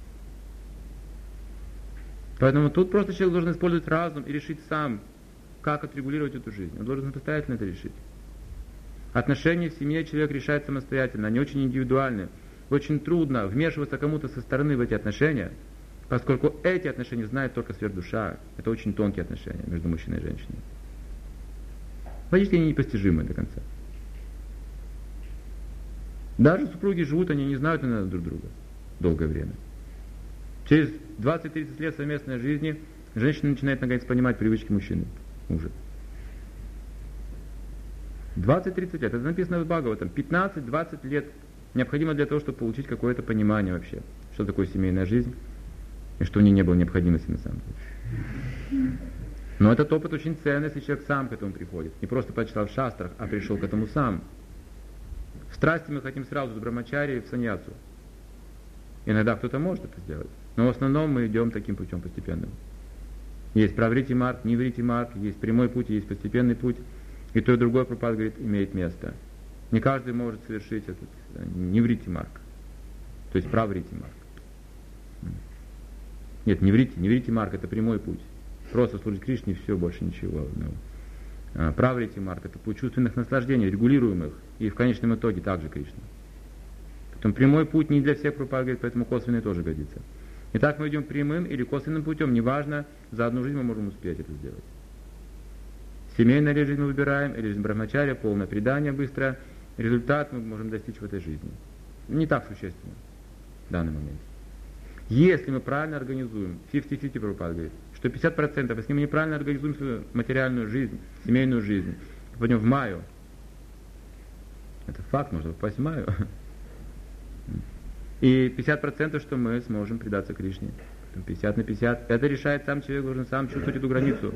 Поэтому тут просто человек должен использовать разум и решить сам, как отрегулировать эту жизнь. Он должен самостоятельно это решить. Отношения в семье человек решает самостоятельно, они очень индивидуальны. Очень трудно вмешиваться кому-то со стороны в эти отношения, поскольку эти отношения знает только сверхдуша. Это очень тонкие отношения между мужчиной и женщиной. Почти они непостижимы до конца. Даже супруги живут, они не знают иногда друг друга долгое время. Через двадцать-тридцать лет совместной жизни женщина начинает наконец понимать привычки мужчины, мужа. двадцать-тридцать лет, это написано в Бхагаватам, пятнадцать-двадцать лет необходимо для того, чтобы получить какое-то понимание вообще, что такое семейная жизнь, и что в ней не было необходимости на самом деле. Но этот опыт очень ценный, если человек сам к этому приходит. Не просто прочитал в шастрах, а пришел к этому сам. В страсти мы хотим сразу с брамачари в саньясу. Иногда кто-то может это сделать, но в основном мы идем таким путем постепенным. Есть праврити марк, неврити марк, есть прямой путь, есть постепенный путь. И то и другое, Прабхупада говорит, имеет место. Не каждый может совершить этот неврити марк, то есть праврити марк. Нет, неврити, неврити марк, это прямой путь. Просто служить Кришне и все, больше ничего. No. Праврити марк, это путь чувственных наслаждений, регулируемых, и в конечном итоге также Кришна. Потом прямой путь не для всех, Прабхупада говорит, поэтому косвенный тоже годится. Итак, мы идем прямым или косвенным путем, неважно, за одну жизнь мы можем успеть это сделать. Семейная ли жизнь мы выбираем, или жизнь брахмачарья, полное предание быстро, результат мы можем достичь в этой жизни. Не так существенно в данный момент. Если мы правильно организуем, пятьдесят-пятьдесят, Прабхупада говорит, что пятьдесят процентов, если мы неправильно организуем свою материальную жизнь, семейную жизнь, попадем в Майю, это факт, можно попасть в Майю, и пятьдесят процентов, что мы сможем предаться Кришне, пятьдесят на пятьдесят, это решает сам человек, должен сам чувствовать эту границу.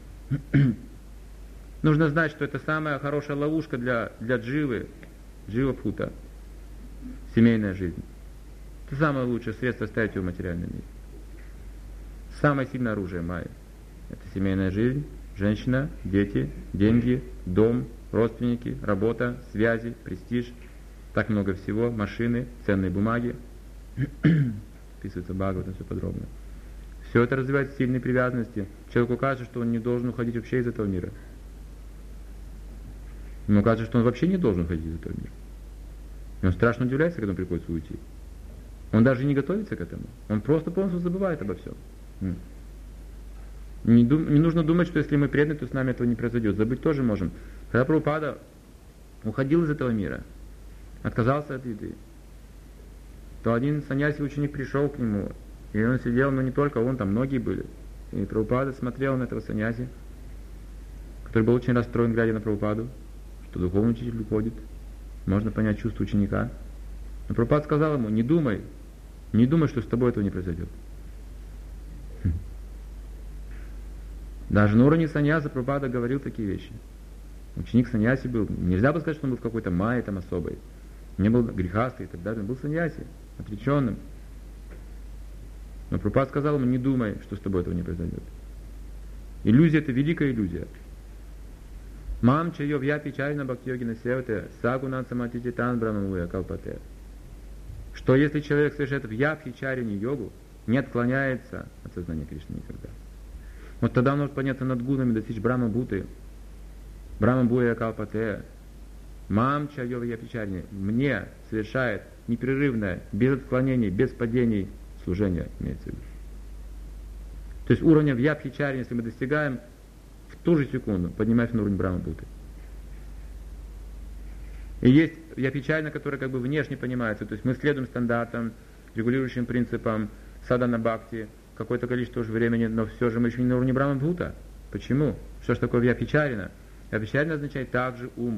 Нужно знать, что это самая хорошая ловушка для, для дживы, джива-пхута, семейная жизнь. Это самое лучшее средство ставить его в материальном мире. Самое сильное оружие майя – это семейная жизнь, женщина, дети, деньги, дом, родственники, работа, связи, престиж, так много всего, машины, ценные бумаги. Описывается в Бхагаватам все подробно. Все это развивает сильные привязанности. Человеку кажется, что он не должен уходить вообще из этого мира. Ему кажется, что он вообще не должен уходить из этого мира. И он страшно удивляется, когда он приходится уйти. Он даже не готовится к этому. Он просто полностью забывает обо всем. Не, дум, не нужно думать, что если мы преданы, то с нами этого не произойдет. Забыть тоже можем. Когда Прабхупада уходил из этого мира, отказался от еды, то один саньяси ученик пришел к нему, и он сидел, но не только он, там многие были. И Прабхупада смотрел на этого саньяси, который был очень расстроен, глядя на Прабхупаду, что духовный учитель уходит. Можно понять чувство ученика. Но Прабхупада сказал ему: не думай, не думай, что с тобой этого не произойдет. Даже на уровне саньяса Прабхупада говорил такие вещи. Ученик саньяси был. Нельзя бы сказать, что он был в какой-то майе там особой. Не был грехастой и так далее. Он был саньяси, отреченным. Но Прабхупада сказал ему: не думай, что с тобой этого не произойдет. Иллюзия — это великая иллюзия. Мам чайо вья печалина бхакти-йогина севате сагунан саматититан брамамуя калпате. Что если человек совершает в ябхи-чарине йогу, не отклоняется от сознания Кришны никогда. Вот тогда он может подняться над гунами, достичь брахма-бхуты, брахма-буя калпате. Мам чайо вья печалина мне совершает непрерывное, без отклонений, без падений служение, имеется в виду. То есть уровня в ябхи-чарине, если мы достигаем, в ту же секунду поднимаемся на уровень брахма-бхуты. И есть ябхи-чарина, которая как бы внешне понимается, то есть мы следуем стандартам, регулирующим принципам садана бхакти, какое-то количество уже времени, но все же мы еще не на уровне брахма-бхута. Почему? Что же такое ябхи-чарина? Ябхи-чарина означает также ум.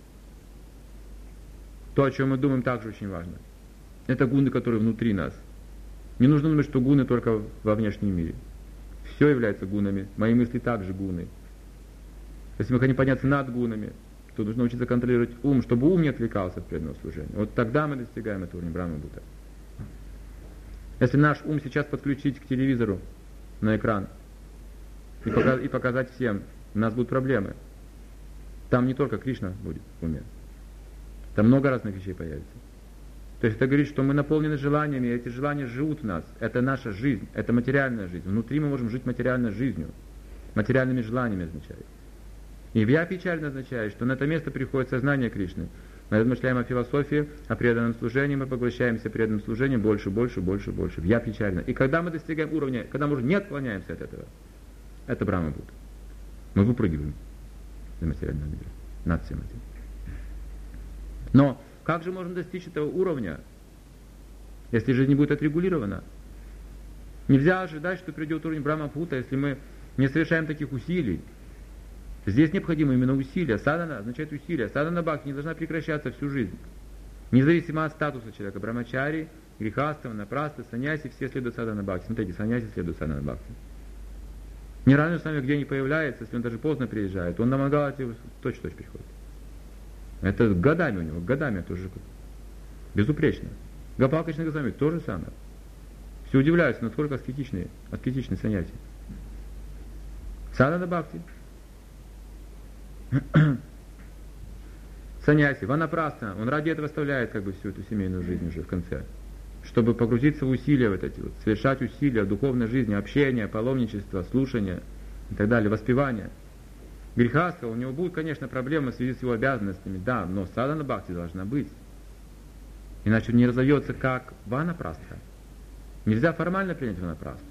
То, о чем мы думаем, также очень важно. Это гуны, которые внутри нас. Не нужно думать, что гуны только во внешнем мире. Все является гунами. Мои мысли также гуны. Если мы хотим подняться над гунами, то нужно учиться контролировать ум, чтобы ум не отвлекался от преданного служения. Вот тогда мы достигаем этого уровня брахма-бхута. Если наш ум сейчас подключить к телевизору на экран и, пока, и показать всем, у нас будут проблемы. Там не только Кришна будет в уме. Там много разных вещей появится. То есть это говорит, что мы наполнены желаниями, и эти желания живут в нас. Это наша жизнь, это материальная жизнь. Внутри мы можем жить материальной жизнью. Материальными желаниями означает. И вья печально означает, что на это место приходит сознание Кришны. Мы размышляем о философии, о преданном служении, мы поглощаемся преданным служением больше, больше, больше, больше. Вья печально. И когда мы достигаем уровня, когда мы уже не отклоняемся от этого, это Брахма Будда. Мы выпрыгиваем на материальном мире, над всем этим. Но как же можно достичь этого уровня, если жизнь не будет отрегулирована? Нельзя ожидать, что придет уровень Брахма-Бхута, если мы не совершаем таких усилий. Здесь необходимо именно усилия. Садхана означает усилия. Садхана бхакти не должна прекращаться всю жизнь. Независимо от статуса человека. Брамачари, грихаста, ванапраста, саньяси, все следуют садхана бхакти. Смотрите, саньяси следуют садхана бхакти. Ни разу с нами где не появляется, если он даже поздно приезжает, он на Мангалате точь-в-точь приходит. Это годами у него, годами тоже безупречно. Гопал Кришна Госвами то же самое. Все удивляются, насколько аскетичный, аскетичный саньяси. Садхана бхакти. Саньяси, ванапраста, он ради этого оставляет как бы всю эту семейную жизнь уже в конце. Чтобы погрузиться в усилия вот эти вот, совершать усилия духовной жизни, общения, паломничества, слушания и так далее, воспевания. Грихаста, у него будут, конечно, проблемы в связи с его обязанностями, да, но садхана бхакти должна быть. Иначе он не разовьется как ванапраста. Нельзя формально принять ванапрасту.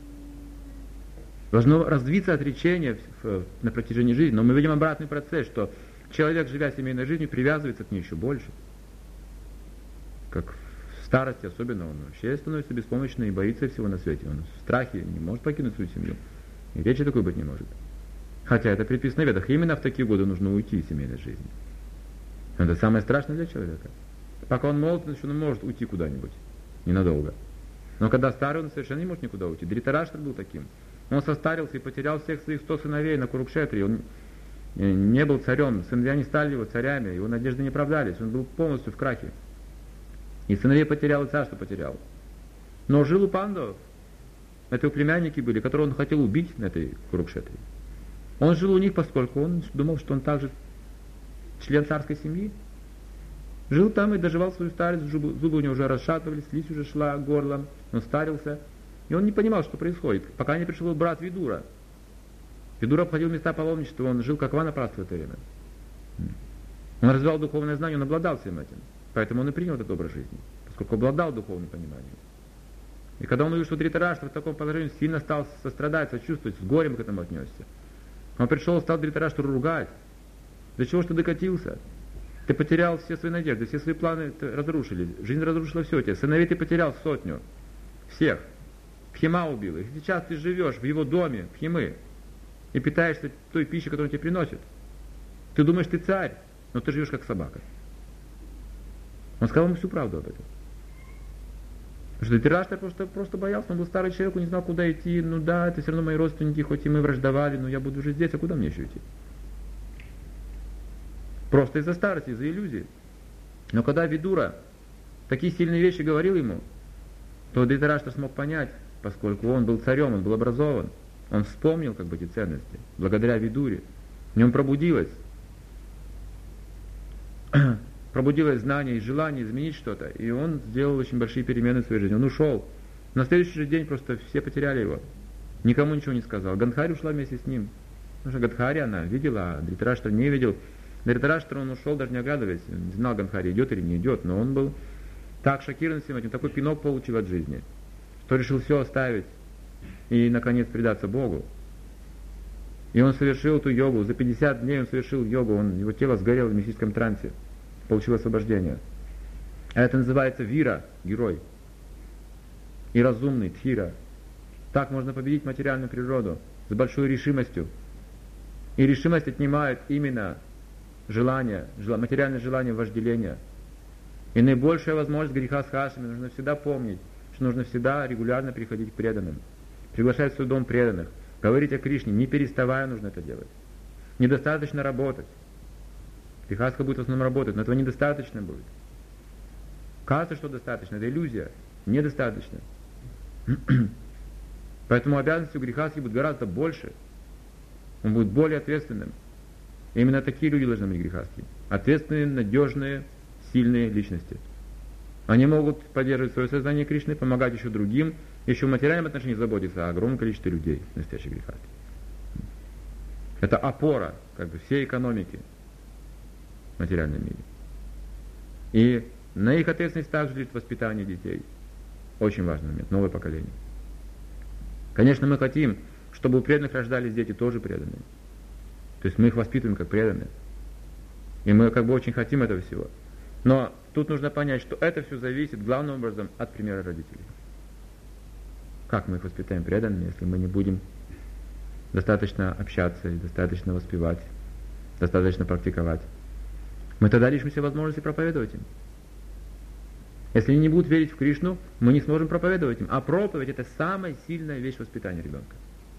Должно развиться отречение в, в, на протяжении жизни, но мы видим обратный процесс, что человек, живя семейной жизнью, привязывается к ней еще больше. Как в старости особенно, он вообще становится беспомощным и боится всего на свете. Он в страхе не может покинуть свою семью. И речи такой быть не может. Хотя это предписано в ведах. Именно в такие годы нужно уйти из семейной жизни. Это самое страшное для человека. Пока он молод, он может уйти куда-нибудь. Ненадолго. Но когда старый, он совершенно не может никуда уйти. Дритараштра был таким. Он состарился и потерял всех своих сто сыновей на Курукшетре. Он не был царем, сыновья не стали его царями, его надежды не оправдались, он был полностью в крахе. И сыновей потерял, и царство потерял. Но жил у пандавов. Это его племянники были, которых он хотел убить на этой Курукшетре. Он жил у них, поскольку он думал, что он также член царской семьи. Жил там и доживал свою старость, зубы, зубы у него уже расшатывались, слизь уже шла горлом, он старился. И он не понимал, что происходит, пока не пришел брат Видура. Видура обходил места паломничества, он жил как ванапраста в это время. Он развивал духовное знание, он обладал всем этим. Поэтому он и принял этот образ жизни, поскольку обладал духовным пониманием. И когда он увидел, что Дритараштра в таком положении, сильно стал сострадать, сочувствовать, с горем к этому отнесся. Он пришел и стал Дритараштру ругать. До чего ж ты докатился? Ты потерял все свои надежды, все свои планы разрушили. Жизнь разрушила все тебе. Сыновей ты потерял сотню. Всех. Пхима убил их. Сейчас ты живешь в его доме, Пхимы, и питаешься той пищей, которую тебе приносит. Ты думаешь, ты царь, но ты живешь как собака. Он сказал ему всю правду об этом. Потому что Дритараштра просто, просто боялся, он был старый человек, он не знал, куда идти. Ну да, это все равно мои родственники, хоть и мы враждовали, но я буду жить здесь, а куда мне еще идти? Просто из-за старости, из-за иллюзии. Но когда Видура такие сильные вещи говорил ему, то Дритараштра смог понять, поскольку он был царем, он был образован. Он вспомнил как бы эти ценности, благодаря Видуре. В нем пробудилось, пробудилось знание и желание изменить что-то. И он сделал очень большие перемены в своей жизни. Он ушел. На следующий же день просто все потеряли его. Никому ничего не сказал. Гандхари ушла вместе с ним. Потому что Гандхари она видела, а Дритараштра не видел. Дритараштра он ушел, даже не оглядываясь. Не знал, Гандхари идет или не идет. Но он был так шокирован всем этим, такой пинок получил от жизни, что решил все оставить и, наконец, предаться Богу. И он совершил эту йогу. За пятьдесят дней он совершил йогу. Он, его тело сгорело в мистическом трансе. Получил освобождение. А это называется вира, герой. И разумный, тхира. Так можно победить материальную природу. С большой решимостью. И решимость отнимает именно желание, материальное желание вожделения. И наибольшая возможность греха с хашами. Нужно всегда помнить, что нужно всегда регулярно приходить к преданным. Приглашать в свой дом преданных. Говорить о Кришне, не переставая нужно это делать. Недостаточно работать. Грехастха будет в основном работать, но этого недостаточно будет. Кажется, что достаточно, это иллюзия. Недостаточно. Поэтому обязанности у грехастхи будут гораздо больше. Он будет более ответственным. И именно такие люди должны быть грехастхи. Ответственные, надежные, сильные личности. Они могут поддерживать свое сознание Кришны, помогать еще другим, еще в материальном отношении заботиться о огромном количестве людей, настоящих грехастхи. Это опора как бы, всей экономики в материальном мире. И на их ответственность также лежит воспитание детей. Очень важный момент, новое поколение. Конечно, мы хотим, чтобы у преданных рождались дети тоже преданные. То есть мы их воспитываем как преданные. И мы как бы очень хотим этого всего. Но тут нужно понять, что это все зависит главным образом от примера родителей. Как мы их воспитаем преданными, если мы не будем достаточно общаться, и достаточно воспевать, достаточно практиковать? Мы тогда лишимся возможности проповедовать им. Если они не будут верить в Кришну, мы не сможем проповедовать им. А проповедь — это самая сильная вещь воспитания ребенка.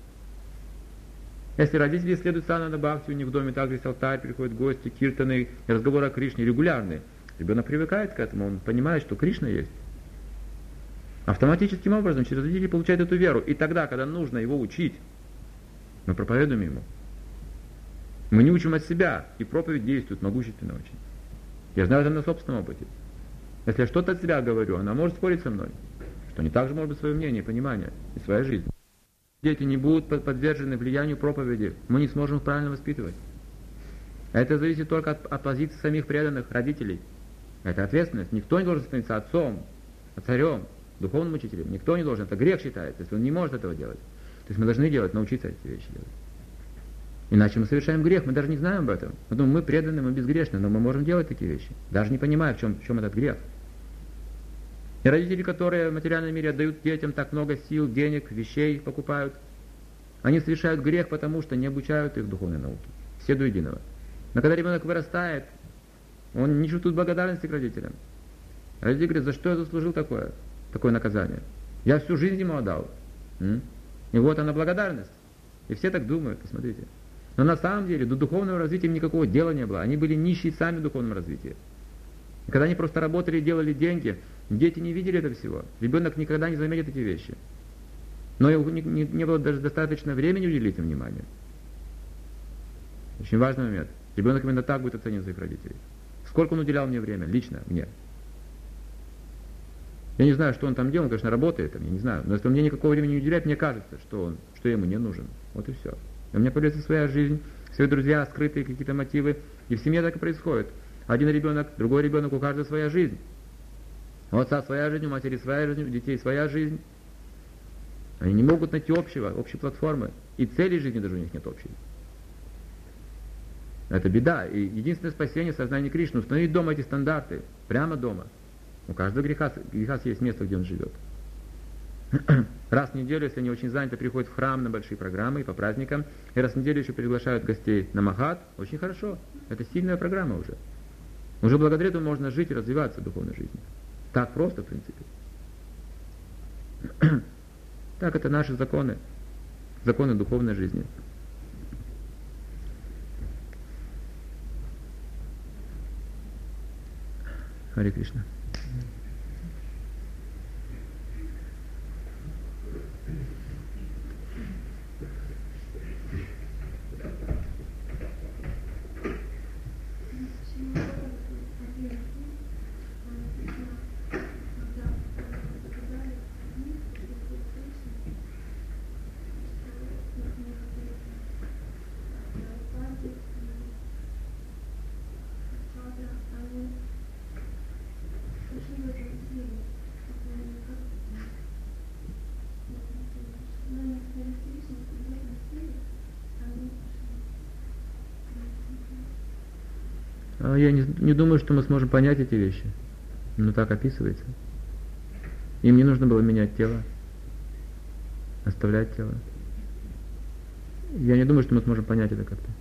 Если родители следуют Сананда Бхакти, у них в доме также есть алтарь, приходят гости, киртаны, разговоры о Кришне регулярные. Ребенок привыкает к этому, он понимает, что Кришна есть. Автоматическим образом через родителей получает эту веру. И тогда, когда нужно его учить, мы проповедуем ему. Мы не учим от себя, и проповедь действует могущественно очень. Я знаю это на собственном опыте. Если я что-то от себя говорю, она может спорить со мной, что не так же может быть свое мнение, понимание и своя жизнь. Дети не будут подвержены влиянию проповеди, мы не сможем их правильно воспитывать. Это зависит только от, от позиции самих преданных родителей. Это ответственность. Никто не должен становиться отцом, царем, духовным учителем. Никто не должен. Это грех считается, если он не может этого делать. То есть мы должны делать, научиться эти вещи делать. Иначе мы совершаем грех, мы даже не знаем об этом. Мы думаем, мы преданные, мы безгрешны, но мы можем делать такие вещи, даже не понимая, в чем, в чем этот грех. И родители, которые в материальном мире отдают детям так много сил, денег, вещей покупают, они совершают грех, потому что не обучают их духовной науке. Все до единого. Но когда ребенок вырастает, он не чувствует благодарности к родителям. Родители говорят, за что я заслужил такое, такое наказание? Я всю жизнь ему отдал. М? И вот она благодарность. И все так думают, посмотрите. Но на самом деле до духовного развития им никакого дела не было. Они были нищие сами в духовном развитии. И когда они просто работали и делали деньги, дети не видели этого всего. Ребенок никогда не заметит эти вещи. Но не, не, не было даже достаточно времени уделить им внимание. Очень важный момент. Ребенок именно так будет оценивать своих родителей. Сколько он уделял мне время, лично мне. Я не знаю, что он там делал, он, конечно, работает, я не знаю. Но если он мне никакого времени не уделяет, мне кажется, что, он, что я ему не нужен. Вот и все. У меня появляется своя жизнь, свои друзья, скрытые какие-то мотивы. И в семье так и происходит. Один ребенок, другой ребенок, у каждого своя жизнь. У отца своя жизнь, у матери своя жизнь, у детей своя жизнь. Они не могут найти общего, общей платформы. И цели жизни даже у них нет общей. Это беда. И единственное спасение — сознание Кришны. Установить дома эти стандарты. Прямо дома. У каждого греха, греха есть место, где он живет. Раз в неделю, если они очень заняты, приходят в храм на большие программы и по праздникам. И раз в неделю еще приглашают гостей на Махат. Очень хорошо. Это сильная программа уже. Уже благодаря этому можно жить и развиваться в духовной жизни. Так просто, в принципе. Так, это наши законы. Законы духовной жизни. Харе Кришна. Я не, не думаю, что мы сможем понять эти вещи. Но так описывается. Им не нужно было менять тело, оставлять тело. Я не думаю, что мы сможем понять это как-то.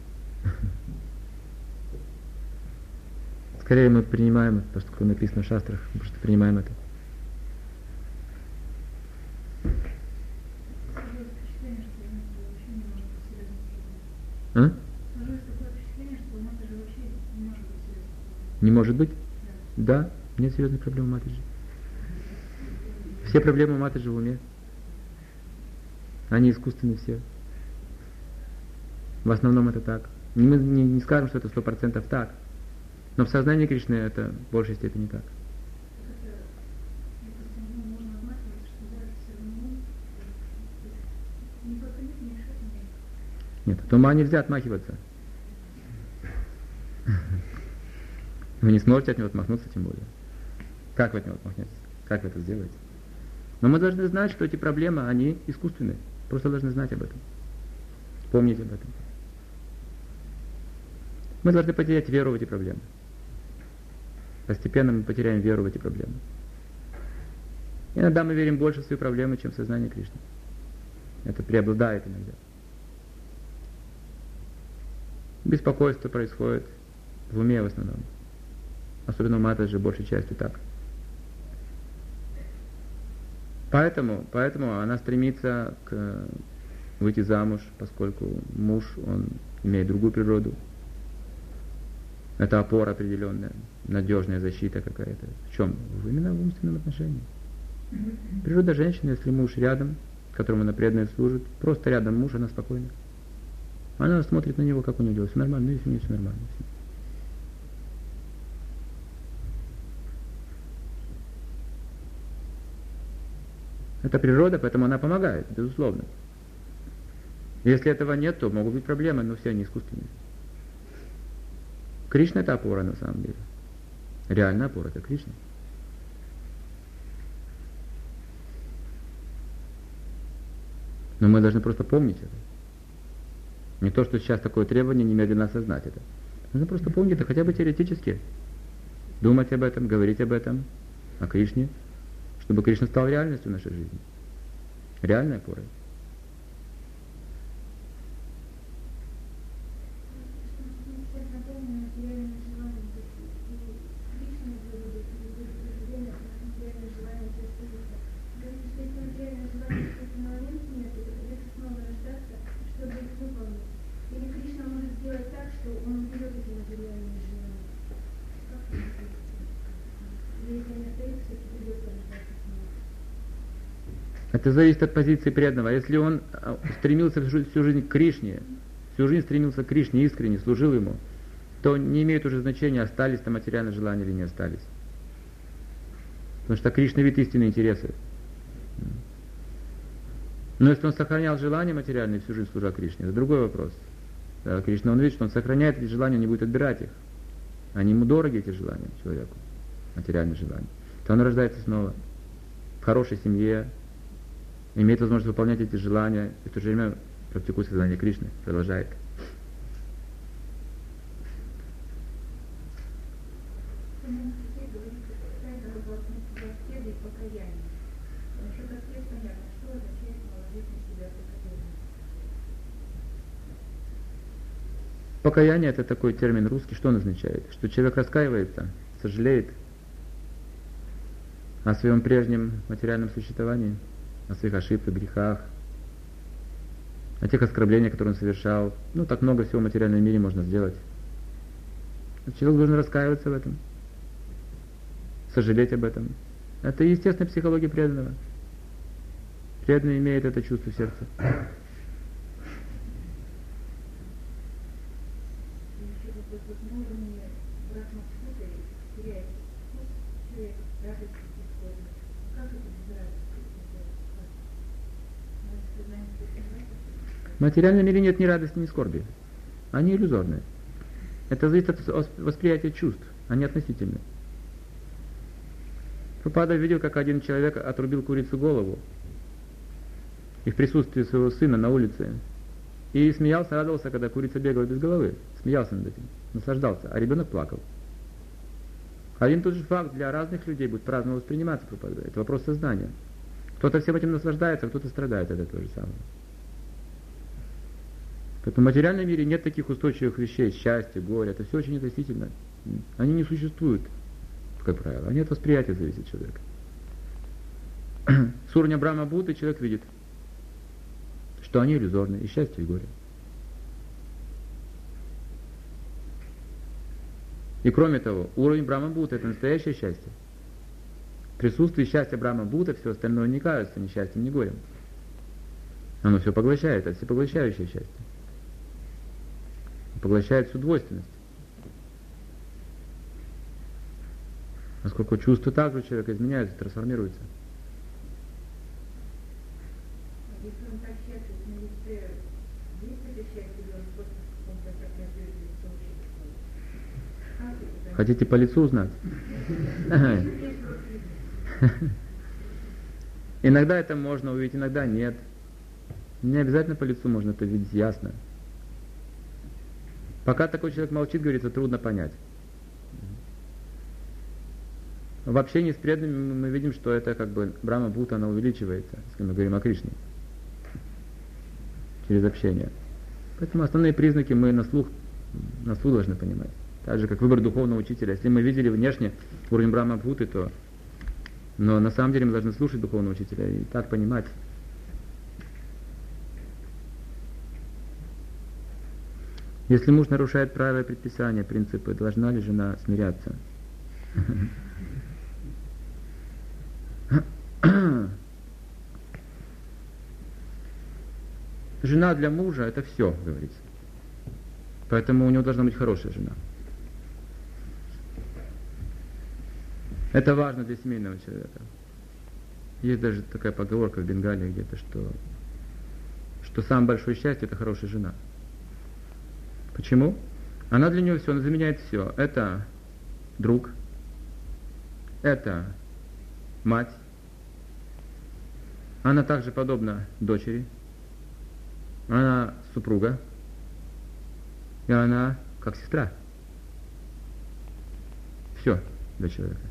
Скорее мы принимаем то, что написано в шастрах, мы просто принимаем это. А? Не может быть? Да, нет серьезных проблем у Матаджи. Все проблемы у Матаджи в уме. Они искусственны все. В основном это так. Мы не, не скажем, что это сто процентов так. Но в сознании Кришны это в большей степени так. Нет, от ума нельзя отмахиваться. Вы не сможете от него отмахнуться, тем более. Как вы от него отмахнетесь? Как вы это сделаете? Но мы должны знать, что эти проблемы, они искусственные. Просто должны знать об этом. Помнить об этом. Мы должны потерять веру в эти проблемы. Постепенно мы потеряем веру в эти проблемы. Иногда мы верим больше в свои проблемы, чем в сознание Кришны. Это преобладает иногда. Беспокойство происходит в уме в основном. Особенно у Матаджи большей частью так. Поэтому, поэтому она стремится к выйти замуж, поскольку муж, он имеет другую природу. Это опора определенная, надежная защита какая-то. В чем? Именно в умственном отношении. Природа женщины, если муж рядом, которому она преданно служит, просто рядом муж, она спокойна. Она смотрит на него, как у него делает. Все нормально, ну если у нее все нормально. Все. Это природа, поэтому она помогает, безусловно. Если этого нет, то могут быть проблемы, но все они искусственные. Кришна — это опора на самом деле. Реальная опора — это Кришна. Но мы должны просто помнить это. Не то, что сейчас такое требование, немедленно осознать это. Нужно просто помнить это хотя бы теоретически. Думать об этом, говорить об этом, о Кришне, чтобы Кришна стал реальностью в нашей жизни. Реальной опорой. Это зависит от позиции преданного. Если он стремился всю жизнь к Кришне, всю жизнь стремился к Кришне, искренне служил ему, то не имеет уже значения, остались там материальные желания или не остались. Потому что Кришна вид истинные интересы. Но если он сохранял желания материальные всю жизнь служа Кришне, это другой вопрос. Да, Кришна, он видит, что он сохраняет эти желания, он не будет отбирать их. Они ему дороги, эти желания, человеку, материальные желания. То он рождается снова в хорошей семье, имеет возможность выполнять эти желания, и в то же время практикует сознание Кришны, продолжает. Покаяние — это такой термин русский, что он означает? Что человек раскаивается, сожалеет о своем прежнем материальном существовании, о своих ошибках, грехах, о тех оскорблениях, которые он совершал. Ну, так много всего в материальном мире можно сделать. Человек должен раскаиваться в этом, сожалеть об этом. Это естественная психология преданного. Преданный имеет это чувство в сердце. В материальном мире нет ни радости, ни скорби. Они иллюзорные. Это зависит от восприятия чувств, они относительны. Прабхупада видел, как один человек отрубил курицу голову, и в присутствии своего сына на улице, и смеялся, радовался, когда курица бегала без головы. Смеялся над этим, наслаждался, а ребенок плакал. Один тот же факт для разных людей будет по-разному восприниматься, Прабхупада. Это вопрос сознания. Кто-то всем этим наслаждается, а кто-то страдает от этого же самого. Поэтому в материальном мире нет таких устойчивых вещей, счастья, горя, это все очень относительно. Они не существуют, как правило. Они от восприятия зависят человека. С уровня Брахма Будды человек видит, что они иллюзорны, и счастье, и горе. И кроме того, уровень Брахма Будды — это настоящее счастье. Присутствие счастья Брахма Будды, все остальное не кажется ни счастьем, ни горем. Оно все поглощает, это всепоглощающее счастье. Поглощает всю двойственность. Поскольку чувства также человека изменяются, трансформируются. Если он так счастлив на лице, есть это счастье, или он просто в каком-то так напряжении? Хотите по лицу узнать? Иногда это можно увидеть, иногда нет. Не обязательно по лицу можно это видеть ясно. Пока такой человек молчит, говорится, трудно понять. В общении с преданными мы видим, что это как бы Брахма Бхута, она увеличивается, если мы говорим о Кришне. Через общение. Поэтому основные признаки мы на слух, на слух должны понимать. Так же, как выбор духовного учителя. Если мы видели внешне уровень Брахма Бхуты, то... Но на самом деле мы должны слушать духовного учителя и так понимать. Если муж нарушает правила и предписания, принципы, должна ли жена смиряться? Жена для мужа это все, говорится. Поэтому у него должна быть хорошая жена. Это важно для семейного человека. Есть даже такая поговорка в Бенгалии где-то, что, что самое большое счастье это хорошая жена. Почему? Она для него все, она заменяет все. Это друг, это мать. Она также подобна дочери. Она супруга. И она как сестра. Все для человека.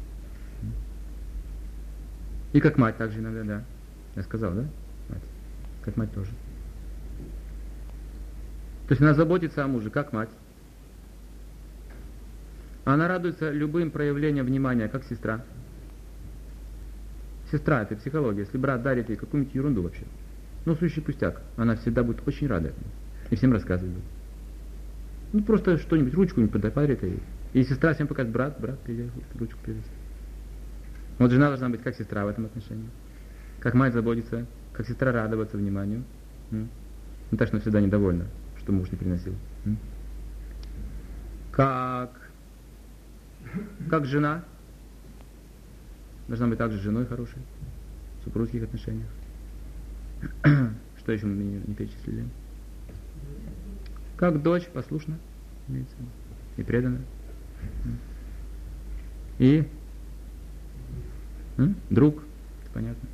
И как мать также иногда, да. Я сказал, да? Мать. Как мать тоже. То есть она заботится о муже, как мать. Она радуется любым проявлениям внимания, как сестра. Сестра, это психология. Если брат дарит ей какую-нибудь ерунду вообще, ну, сущий пустяк, она всегда будет очень рада этому. И всем рассказывает. Ну, просто что-нибудь, ручку-нибудь подарит ей. И сестра всем покажет, брат, брат, приехал, ручку привезти. Вот жена должна быть как сестра в этом отношении. Как мать заботится, как сестра радоваться вниманию. Ну, так что она всегда недовольна, что муж не приносил. Как, как жена должна быть также женой хорошей, в супружеских отношениях. Что еще мы не, не перечислили? Как дочь послушна, имеется в виду, и предана. И м? друг, это понятно.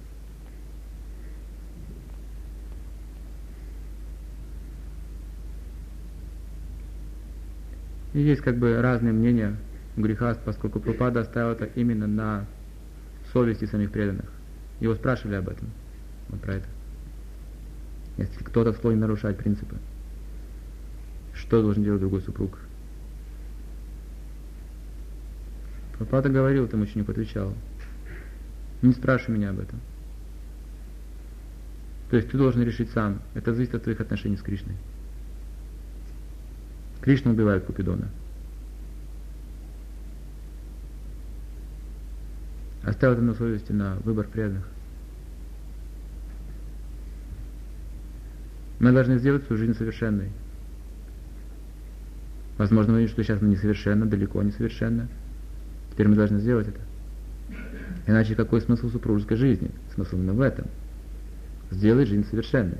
И есть как бы разные мнения у грехаст, поскольку Прабхупада оставил это именно на совести самих преданных. Его спрашивали об этом, вот про это. Если кто-то склонен нарушать принципы, что должен делать другой супруг? Прабхупада говорил, этому ученику отвечал: не спрашивай меня об этом. То есть ты должен решить сам. Это зависит от твоих отношений с Кришной. Кришна убивает Купидона. Оставил это на совести, на выбор преданных. Мы должны сделать свою жизнь совершенной. Возможно, мы видим, что сейчас она несовершенна, далеко не совершенна. Теперь мы должны сделать это. Иначе какой смысл супружеской жизни? Смысл именно в этом. Сделать жизнь совершенной.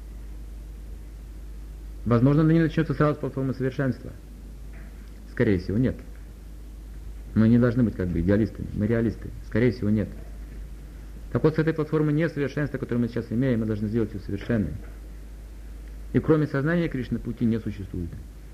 Возможно, она не начнется сразу с платформы совершенства. Скорее всего, нет. Мы не должны быть как бы идеалистами, мы реалисты. Скорее всего, нет. Так вот, с этой платформы несовершенства, которую мы сейчас имеем, мы должны сделать ее совершенной. И кроме сознания Кришны пути не существует.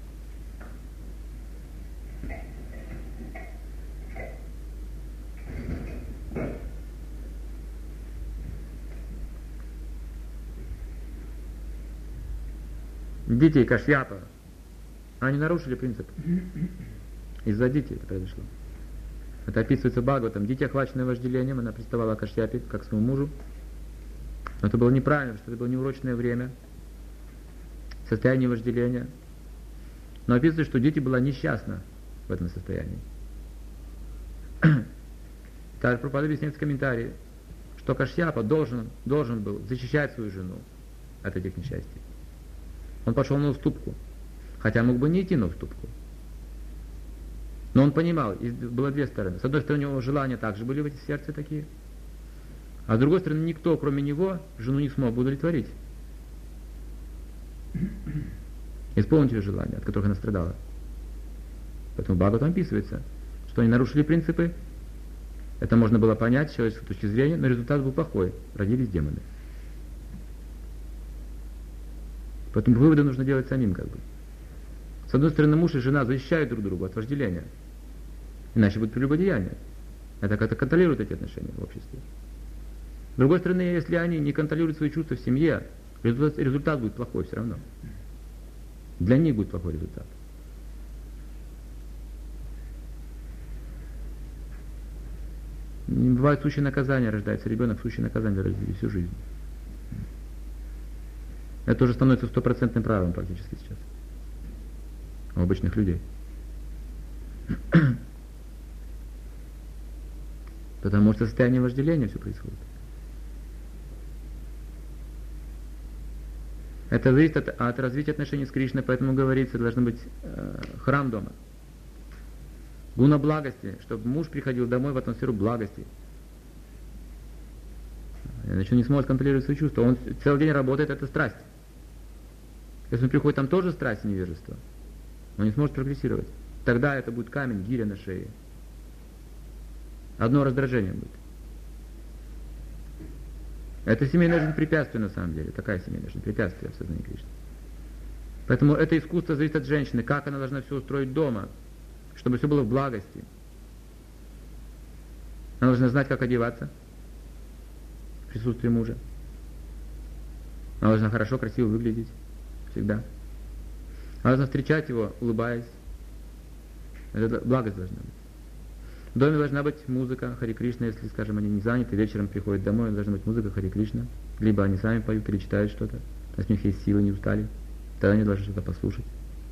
Дети Кашьяпа, они нарушили принцип. Из-за детей это произошло. Это описывается в Бхагаватам. Дитя, охваченное вожделением, она приставала к Кашьяпе, как к своему мужу. Но это было неправильно, что это было неурочное время, состояние вожделения. Но описывается, что Дити была несчастна в этом состоянии. Также Прабхупада объясняет в комментарии, что Кашьяпа должен, должен был защищать свою жену, от этих несчастий. Он пошел на уступку. Хотя мог бы не идти на уступку. Но он понимал, и было две стороны. С одной стороны, у него желания также были в эти сердце такие. А с другой стороны, никто, кроме него, жену не смог удовлетворить. Исполнить ее желания, от которых она страдала. Поэтому в Бхагаватам описывается, что они нарушили принципы. Это можно было понять с человеческой точки зрения, но результат был плохой. Родились демоны. Поэтому выводы нужно делать самим как бы. С одной стороны, муж и жена защищают друг друга от вожделения. Иначе будет прелюбодеяние. Это как-то контролирует эти отношения в обществе. С другой стороны, если они не контролируют свои чувства в семье, результат, результат будет плохой все равно. Для них будет плохой результат. Бывает сущее наказание, рождается ребенок, сущее наказание для родителей всю жизнь. Это уже становится стопроцентным правилом практически сейчас. У обычных людей. Потому что состояние вожделения все происходит. Это зависит от, от развития отношений с Кришной, поэтому говорится, должен быть э, храм дома. Гуна благости, чтобы муж приходил домой в атмосферу благости. Иначе он не сможет контролировать свои чувства. Он целый день работает, это страсть. Если он приходит, там тоже страсть и невежество. Он не сможет прогрессировать. Тогда это будет камень, гиря на шее. Одно раздражение будет. Это семейная жизнь препятствие на самом деле. Такая семейная жизнь препятствие в сознании Кришны. Поэтому это искусство зависит от женщины, как она должна все устроить дома, чтобы все было в благости. Она должна знать, как одеваться в присутствии мужа. Она должна хорошо, красиво выглядеть. Всегда. Она должна встречать его, улыбаясь. Это благость должна быть. В доме должна быть музыка Хари Кришна, если, скажем, они не заняты, вечером приходят домой, должна быть музыка Хари Кришна. Либо они сами поют или читают что-то, если у них есть силы, не устали. Тогда они должны что-то послушать.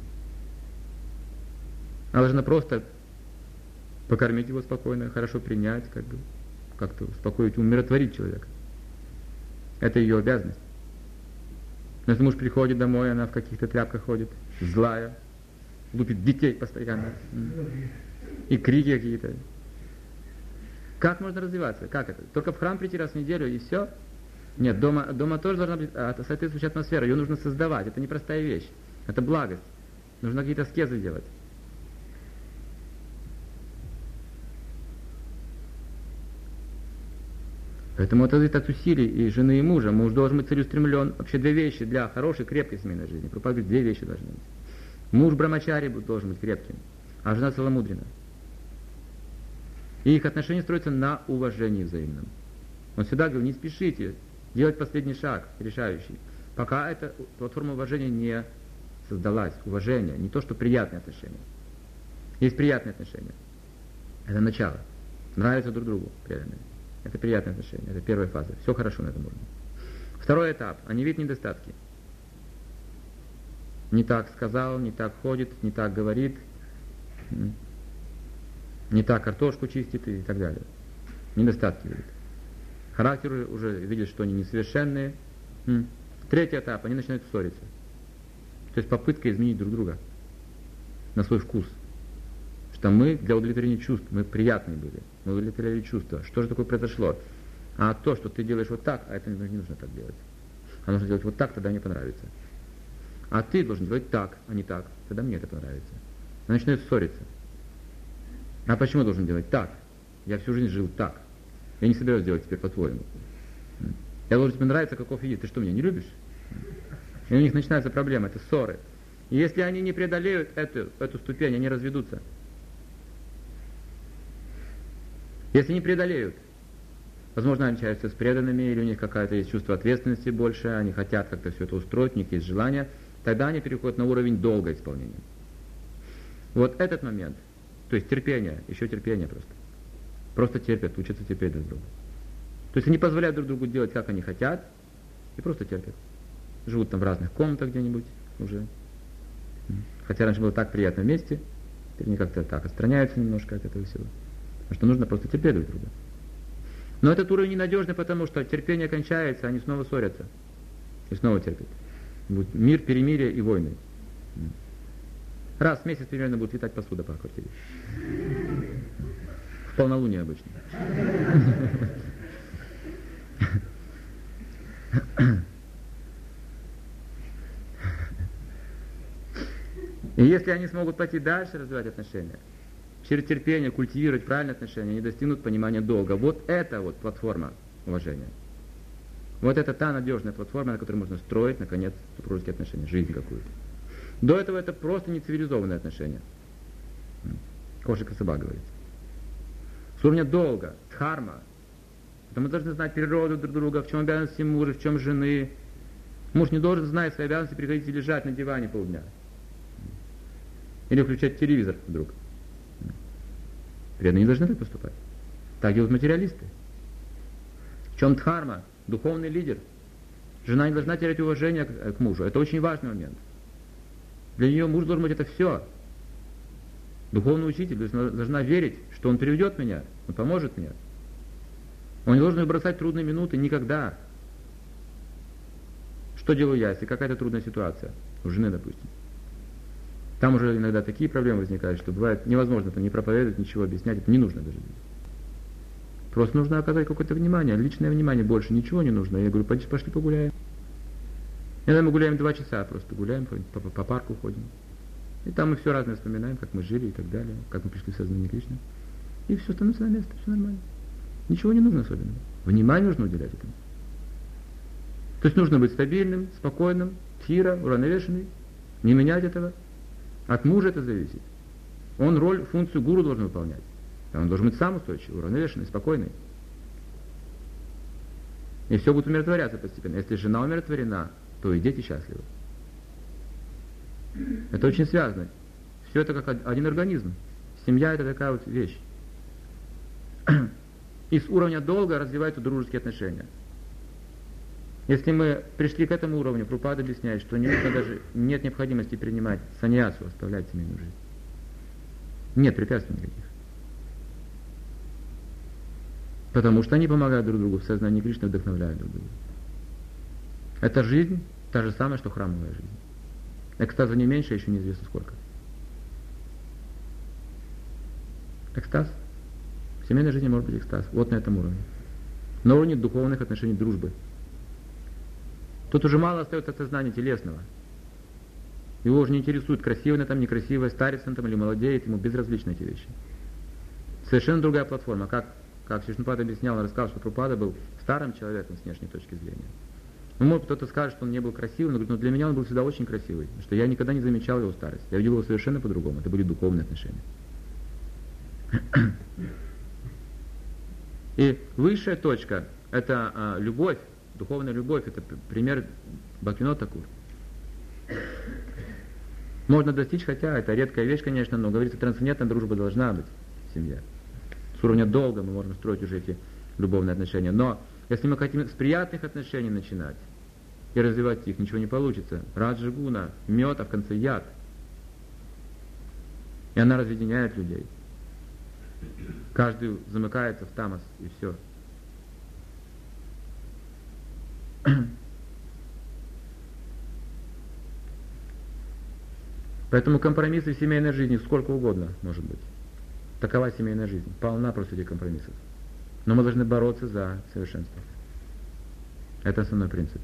Она должна просто покормить его спокойно, хорошо принять, как бы, как-то успокоить, умиротворить человека. Это ее обязанность. Но если муж приходит домой, она в каких-то тряпках ходит, злая, лупит детей постоянно, и крики какие-то. Как можно развиваться? Как это? Только в храм прийти раз в неделю и все? Нет, дома, дома тоже должна быть соответствующая атмосфера, ее нужно создавать, это непростая вещь, это благость. Нужно какие-то аскезы делать. Поэтому это зависит от усилий и жены, и мужа. Муж должен быть целеустремлен. Вообще две вещи для хорошей, крепкой семейной жизни. Прабхупада говорит, две вещи должны быть. Муж брамачари должен быть крепким, а жена целомудрена. И их отношения строятся на уважении взаимном. Он всегда говорил, не спешите делать последний шаг, решающий, пока эта платформа уважения не создалась. Уважение, не то, что приятные отношения. Есть приятные отношения. Это начало. Нравятся друг другу преданные. Это приятные отношения, это первая фаза. Все хорошо на этом уровне. Второй этап. Они видят недостатки. Не так сказал, не так ходит, не так говорит, не так картошку чистит и так далее. Недостатки видят. Характер уже видит, что они несовершенные. Третий этап. Они начинают ссориться. То есть попытка изменить друг друга на свой вкус. Что мы для удовлетворения чувств, мы приятные были, мы удовлетворяли чувства. Что же такое произошло? А то, что ты делаешь вот так, а это не нужно так делать. А нужно делать вот так, тогда мне понравится. А ты должен делать так, а не так, тогда мне это понравится. Они начинают ссориться. А почему я должен делать так? Я всю жизнь жил так. Я не собираюсь делать теперь по-твоему. Я должен тебе нравиться, каков видит. Ты что, меня не любишь? И у них начинаются проблемы, это ссоры. И если они не преодолеют эту, эту ступень, они разведутся. Если не преодолеют, возможно, они общаются с преданными, или у них какое-то есть чувство ответственности больше, они хотят как-то все это устроить, у них есть желание, тогда они переходят на уровень долгого исполнения. Вот этот момент, то есть терпение, еще терпение просто. Просто терпят, учатся терпеть друг друга. То есть они позволяют друг другу делать, как они хотят, и просто терпят. Живут там в разных комнатах где-нибудь уже. Хотя раньше было так приятно вместе, теперь они как-то так отстраняются немножко от этого всего. Потому что нужно просто терпеть друг друга. Но этот уровень ненадежный, потому что терпение кончается, они снова ссорятся. И снова терпит. Будет мир, перемирие и войны. Раз в месяц примерно будет летать посуда по квартире. В полнолуние обычно. И если они смогут пойти дальше, развивать отношения, через терпение культивировать правильные отношения, они достигнут понимания долга. Вот это вот платформа уважения. Вот это та надежная платформа, на которой можно строить, наконец, супружеские отношения, жизнь какую-то. До этого это просто нецивилизованные отношения. Кошек и собак говорится. С уровня долга, дхарма. Мы должны знать природу друг друга, в чем обязанности мужа, в чем жены. Муж не должен знать свои обязанности, приходить и лежать на диване полдня. Или включать телевизор вдруг. Преданные не должны так поступать. Так делают материалисты. В чем дхарма? Духовный лидер. Жена не должна терять уважение к, к мужу. Это очень важный момент. Для нее муж должен быть это все. Духовный учитель должна верить, что он приведет меня, он поможет мне. Он не должен бросать трудные минуты никогда. Что делаю я, если какая-то трудная ситуация? У жены, допустим. Там уже иногда такие проблемы возникают, что бывает невозможно там не проповедовать, ничего объяснять, это не нужно даже. Просто нужно оказать какое-то внимание, личное внимание, больше ничего не нужно. Я говорю, пошли погуляем. Иногда мы гуляем два часа, просто гуляем, по, по, по парку ходим. И там мы все разное вспоминаем, как мы жили и так далее, как мы пришли в сознание Кришны. И все становится на место, все нормально. Ничего не нужно особенного. Внимание нужно уделять этому. То есть нужно быть стабильным, спокойным, тхира, уравновешенным, не менять этого. От мужа это зависит. Он роль, функцию гуру должен выполнять. Он должен быть сам устойчивый, уравновешенный, спокойный. И все будет умиротворяться постепенно. Если жена умиротворена, то и дети счастливы. Это очень связано. Все это как один организм. Семья это такая вот вещь. И с уровня долга развиваются дружеские отношения. Если мы пришли к этому уровню, Прабхупада объясняет, что не нужно даже, нет необходимости принимать саньясу, оставлять семейную жизнь. Нет препятствий никаких. Потому что они помогают друг другу в сознании Кришны, вдохновляют друг друга. Эта жизнь та же самая, что храмовая жизнь. Экстаза не меньше, еще неизвестно сколько. Экстаз. В семейной жизни может быть экстаз. Вот на этом уровне. На уровне духовных отношений, дружбы. Тут уже мало остается от сознания телесного. Его уже не интересует, красивый он там, некрасивый, старец он там или молодеет, ему безразличны эти вещи. Совершенно другая платформа. Как, как Шишнапад объяснял, он рассказал, что Прабхупада был старым человеком с внешней точки зрения. Ну, может, кто-то скажет, что он не был красивым, но говорит, но для меня он был всегда очень красивый, потому что я никогда не замечал его старость. Я видел его совершенно по-другому. Это были духовные отношения. И высшая точка – это а, любовь, духовная любовь. Это пример Бхактивинода Тхакур. Можно достичь, хотя это редкая вещь, конечно, но говорится, трансцендентная дружба должна быть в семье. С уровня долга мы можем строить уже эти любовные отношения. Но если мы хотим с приятных отношений начинать и развивать их, ничего не получится. Раджа гуна, мед, а в конце яд. И она разъединяет людей. Каждый замыкается в тамас, и все. Поэтому компромиссы в семейной жизни сколько угодно может быть. Такова семейная жизнь. Полна просто этих компромиссов. Но мы должны бороться за совершенство. Это основной принцип.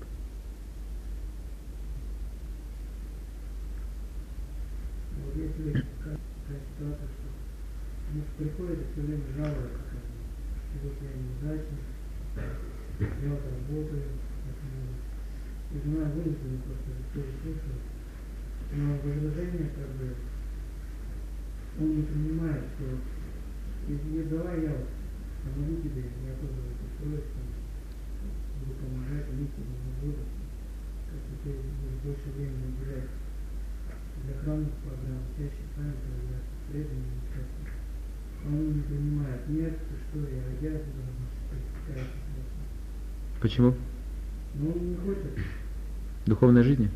Вот если такая ситуация, что муж приходит и все время жалуется, что вот я неудачник, я вот работаю, и жена вынуждена просто все слушать. Но возражение как бы он не понимает, что если давай я вот помогу тебе, я тоже устроюсь, буду помогать, вместе не буду, как-то ты будешь больше времени уделять для храмовых программ, чаще сами проявляться, преданными участвовать. Он не понимает, нет, что я, я должен быть. Почему? Но он не хочет. Духовной жизни?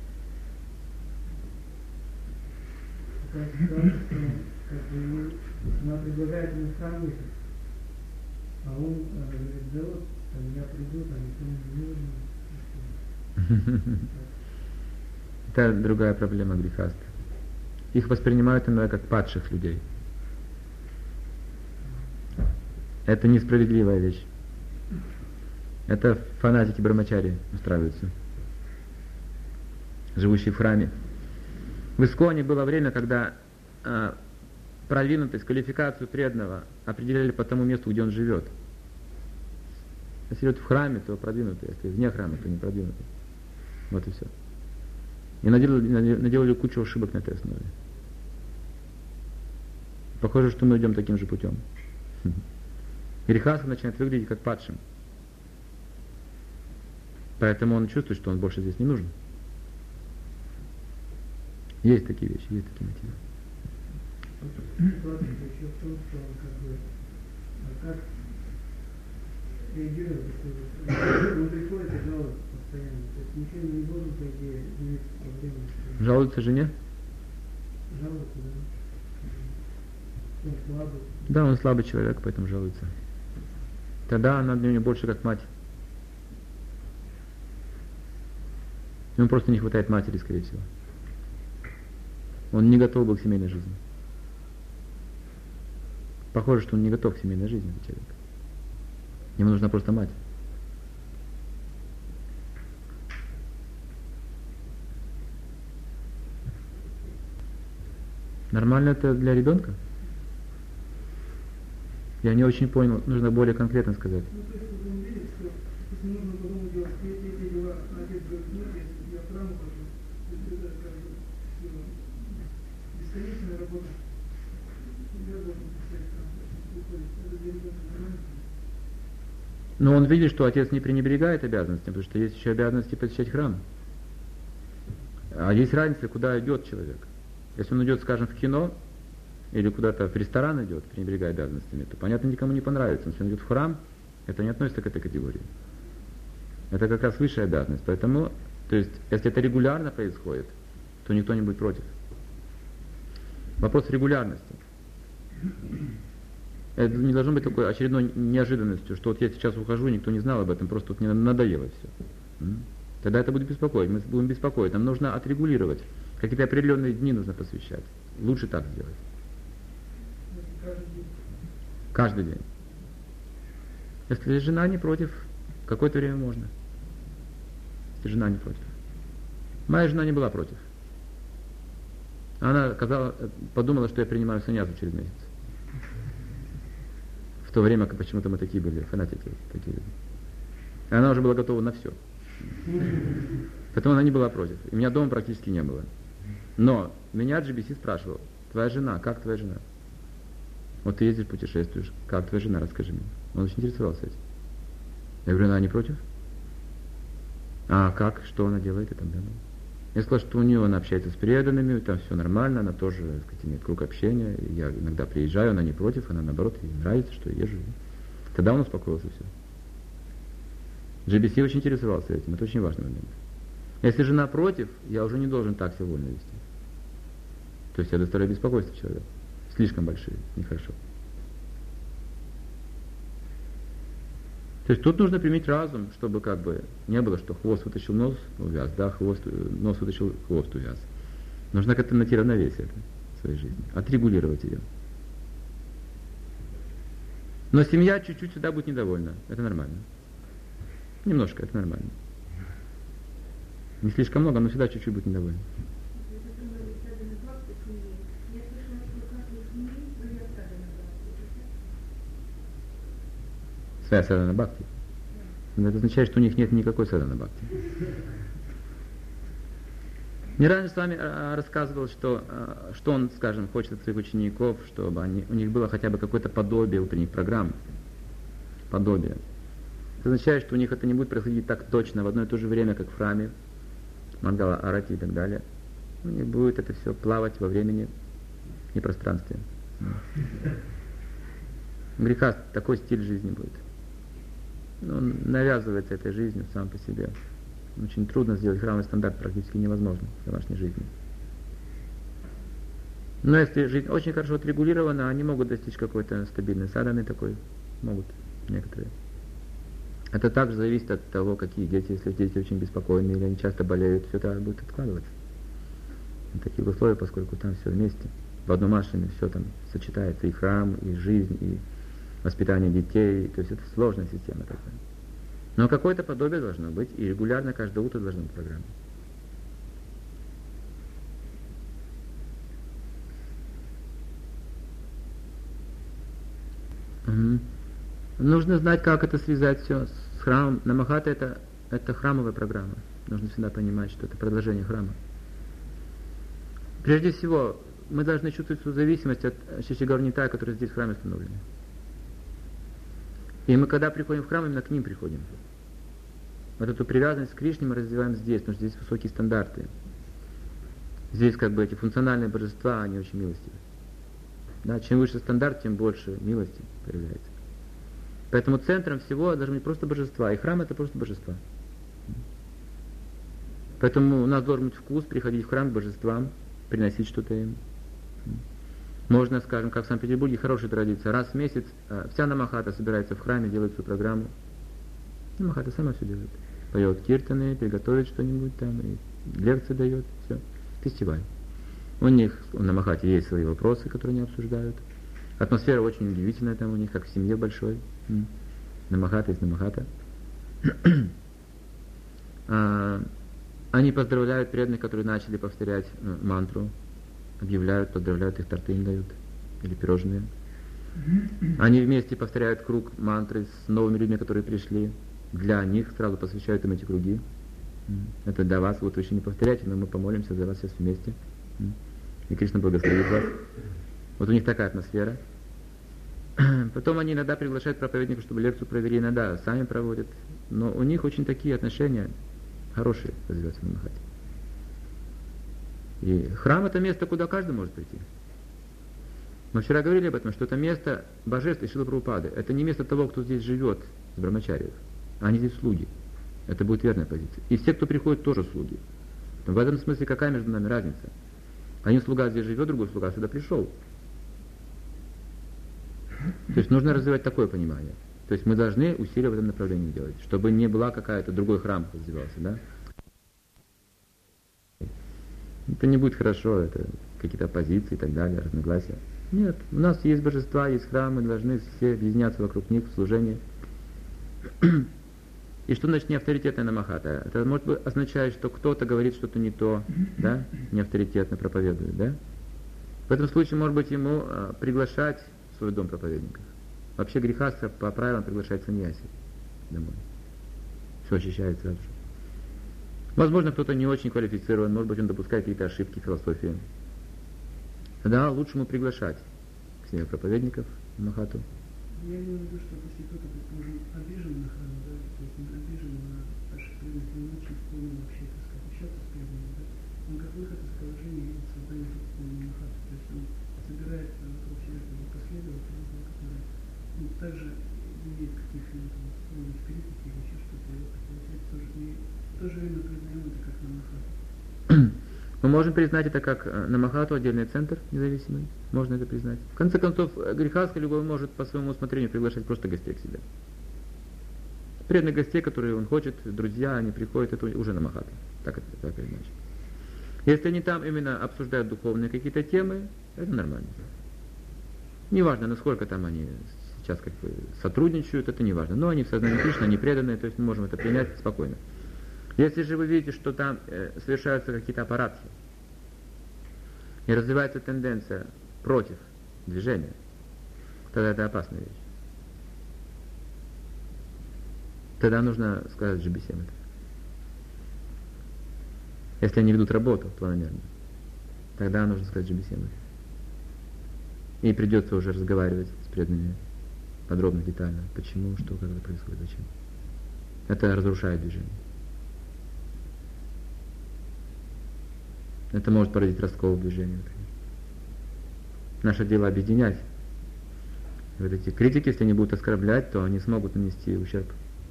Такая ситуация, что как бы, она предлагает ему сам выход. А он говорит, да вот, там, я приду, там никому не нужно. Это другая проблема грехаста. Их воспринимают иногда как падших людей. Это несправедливая вещь. Это фанатики Брахмачари устраиваются, живущие в храме. В Исконе было время, когда э, продвинутость, квалификацию преданного определяли по тому месту, где он живет. Если живет в храме, то продвинутый, если вне храма, то не продвинутый. Вот и все. И наделали, наделали кучу ошибок на этой основе. Похоже, что мы идем таким же путем. Грехаста начинает выглядеть как падшим. Поэтому он чувствует, что он больше здесь не нужен. Есть такие вещи, есть такие мотивы. Ситуация еще в том, что он как бы как реагирует, если он приходит и жалуется постоянно. То есть ничего не должен, по идее, иметь проблемы. Жалуется жене? Жалуется, да. Он слабый. Да, он слабый человек, поэтому жалуется. Тогда она для него больше как мать. Ему просто не хватает матери, скорее всего. Он не готов был к семейной жизни. Похоже, что он не готов к семейной жизни, этот человек. Ему нужна просто мать. Нормально это для ребенка? Я не очень понял, нужно более конкретно сказать. Ну, то есть он видит, что если нужно потом делать эти дела, отец говорит, нет, я в храм хожу. То есть это как бы бесконечная работа. Я должен писать храм, выходит. Это для ребенка нормально. Но он видит, что отец не пренебрегает обязанностями, потому что есть еще обязанности посещать храм. А есть разница, куда идет человек. Если он идет, скажем, в кино, или куда-то в ресторан идет, пренебрегая обязанностями, то, понятно, никому не понравится. Но если он идет в храм, это не относится к этой категории. Это как раз высшая обязанность. Поэтому, то есть, если это регулярно происходит, то никто не будет против. Вопрос регулярности. Это не должно быть такой очередной неожиданностью, что вот я сейчас ухожу, никто не знал об этом, просто вот мне надоело все. Тогда это будет беспокоить. Мы будем беспокоить. Нам нужно отрегулировать. Какие-то определенные дни нужно посвящать. Лучше так сделать. Каждый день. Если жена не против, какое-то время можно. Если жена не против. Моя жена не была против. Она казала, подумала, что я принимаю саньясу через месяц. В то время, как почему-то мы такие были, фанатики. Такие. И она уже была готова на все. Поэтому она не была против. И меня дома практически не было. Но меня джи би си спрашивал, твоя жена, как твоя жена? Вот ты ездишь, путешествуешь, как твоя жена, расскажи мне. Он очень интересовался этим. Я говорю, она не против? А как, что она делает и так далее. Я сказал, что у нее она общается с преданными, там все нормально, она тоже, так сказать, имеет круг общения. Я иногда приезжаю, она не против, она наоборот, ей нравится, что я езжу. Тогда он успокоился, все. джи би си очень интересовался этим, это очень важный момент. Если жена против, я уже не должен так себя вольно вести. То есть я доставляю беспокойство человеку. Слишком большие, нехорошо. То есть тут нужно применить разум, чтобы как бы не было, что хвост вытащил, нос увяз, да, хвост, нос вытащил, хвост увяз. Нужно как-то найти равновесие в своей жизни, отрегулировать ее. Но семья чуть-чуть всегда будет недовольна, это нормально. Немножко, это нормально. Не слишком много, но всегда чуть-чуть будет недовольна. Своя садхана бхакти. Но это означает, что у них нет никакой садхана бхакти. Мне раньше с вами рассказывал, что, что он, скажем, хочет от своих учеников, чтобы они, у них было хотя бы какое-то подобие утренних программ. Подобие. Это означает, что у них это не будет происходить так точно в одно и то же время, как в храме, мангала, арати и так далее. У них будет это все плавать во времени и пространстве. Греха такой стиль жизни будет. Он навязывается этой жизнью сам по себе. Очень трудно сделать храмовый стандарт, практически невозможно в домашней жизни. Но если жизнь очень хорошо отрегулирована, они могут достичь какой-то стабильной садханы такой. Могут некоторые. Это также зависит от того, какие дети. Если дети очень беспокойные или они часто болеют, все это будет откладываться. В таких условиях, поскольку там все вместе. В одной машине все там сочетается, и храм, и жизнь, и воспитание детей. То есть это сложная система такая. Но какое-то подобие должно быть, и регулярно каждое утро должна быть программа. Угу. Нужно знать, как это связать все с храмом. Намахата это, это храмовая программа. Нужно всегда понимать, что это продолжение храма. Прежде всего, мы должны чувствовать свою зависимость от Шишигаурнитая, который здесь в храме установлен. И мы, когда приходим в храм, именно к ним приходим. Вот эту привязанность к Кришне мы развиваем здесь, потому что здесь высокие стандарты. Здесь как бы эти функциональные божества, они очень милостивы. Да, чем выше стандарт, тем больше милости появляется. Поэтому центром всего должны быть просто божества. И храм это просто божества. Поэтому у нас должен быть вкус приходить в храм к божествам, приносить что-то им. Можно, скажем, как в Санкт-Петербурге, хорошая традиция. Раз в месяц вся намахата собирается в храме, делает свою программу. Намахата сама все делает. Поет киртаны, приготовит что-нибудь там, и лекции дает, все. Фестиваль. У них, у намахате есть свои вопросы, которые они обсуждают. Атмосфера очень удивительная там у них, как в семье большой. Намахата есть намахата. Они поздравляют преданных, которые начали повторять мантру. Объявляют, поздравляют, их торты им дают. Или пирожные. Они вместе повторяют круг мантры с новыми людьми, которые пришли. Для них сразу посвящают им эти круги. Это для вас, вот вы еще не повторяйте, но мы помолимся за вас сейчас вместе. И Кришна благословит вас. Вот у них такая атмосфера. Потом они иногда приглашают проповедника, чтобы лекцию провели, иногда сами проводят. Но у них очень такие отношения хорошие развиваются на Махате. И храм это место, куда каждый может прийти. Мы вчера говорили об этом, что это место божеств и Шрилы Прабхупады. Это не место того, кто здесь живет, с брамачариев. Они здесь слуги. Это будет верная позиция. И все, кто приходит, тоже слуги. В этом смысле какая между нами разница? Один слуга здесь живет, другой слуга сюда пришел. То есть нужно развивать такое понимание. То есть мы должны усилия в этом направлении делать, чтобы не была какая-то другой храм развивался, да? Это не будет хорошо, это какие-то оппозиции и так далее, разногласия. Нет, у нас есть божества, есть храмы, мы должны все объединяться вокруг них в служении. И что значит неавторитетная намахата? Это может быть означает, что кто-то говорит что-то не то, да, неавторитетно проповедует, да? В этом случае, может быть, ему а, приглашать в свой дом проповедников. Вообще грехастха по правилам приглашает саньяси домой. Все очищает сразу же. Возможно, кто-то не очень квалифицирован, может быть, он допускает какие-то ошибки в философии. Тогда лучше ему приглашать к себе проповедников в Махату. Я имею в виду, что если кто-то, предположим, обижен на храм, да, то есть он обижен на наши преданных, не очень склонен вообще, так сказать, общаться с преданными, да, он как выход из положения видит создание собственного Махаты, то есть он собирает вокруг себя последователей, да, которые ну, также имеют каких-нибудь там склонность критики или еще что-то, и это получается тоже, и в то же время признаем это как на Махату. Мы можем признать это как на Махату отдельный центр независимый. Можно это признать. В конце концов, грехастха любой может по своему усмотрению приглашать просто гостей к себе. Преданных гостей, которые он хочет, друзья, они приходят, это уже на Махату. Так, это, так или иначе. Если они там именно обсуждают духовные какие-то темы, это нормально. Неважно, насколько там они сейчас как бы сотрудничают, это не важно. Но они в сознании Кришны, они преданные, то есть мы можем это принять спокойно. Если же вы видите, что там э, совершаются какие-то аппаратки, и развивается тенденция против движения, тогда это опасная вещь. Тогда нужно сказать джибисем это. Если они ведут работу планомерно, тогда нужно сказать джибисем это. И придется уже разговаривать с преданными подробно, детально. Почему, что, как это происходит, зачем. Это разрушает движение. Это может породить раскол в движении, например. Наше дело объединять. Вот эти критики, если они будут оскорблять, то они смогут нанести ущерб.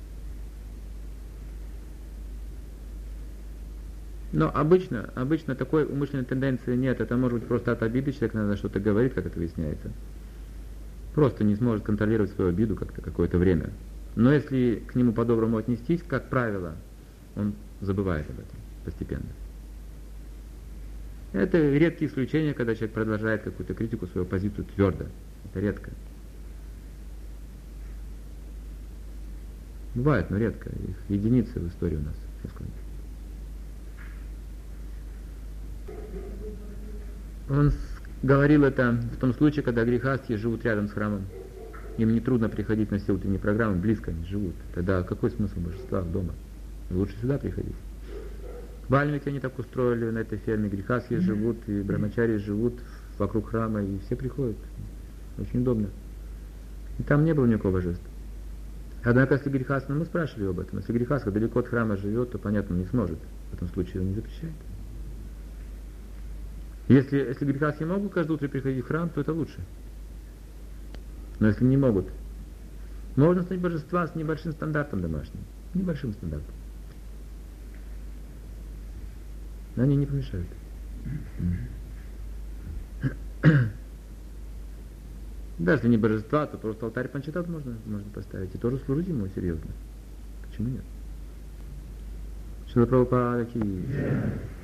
Но обычно, обычно такой умышленной тенденции нет. Это может быть просто от обиды, человек надо что-то говорит, как это выясняется. Просто не сможет контролировать свою обиду как-то какое-то время. Но если к нему по-доброму отнестись, как правило, он забывает об этом постепенно. Это редкие исключения, когда человек продолжает какую-то критику, свою позицию твердо. Это редко. Бывает, но редко. Их единицы в истории у нас. Он говорил это в том случае, когда грехастхи живут рядом с храмом. Им не трудно приходить на все утренние программы, близко они живут. Тогда какой смысл божества дома? Лучше сюда приходить. Вальмики они так устроили на этой ферме. Грехастхи живут, и брамачари живут вокруг храма, и все приходят. Очень удобно. И там не было никакого божества. Однако, если грехастха, ну, мы спрашивали об этом, если грехастха далеко от храма живет, то, понятно, не сможет. В этом случае он не запрещает. Если, если грехастхи могут каждое утро приходить в храм, то это лучше. Но если не могут, можно снять божества с небольшим стандартом домашним. Небольшим стандартом. Но они не помешают. Даже если не божества, то просто алтарь панчатат можно, можно поставить и тоже служить ему серьезно. Почему нет? Шрила Прабхупада ки.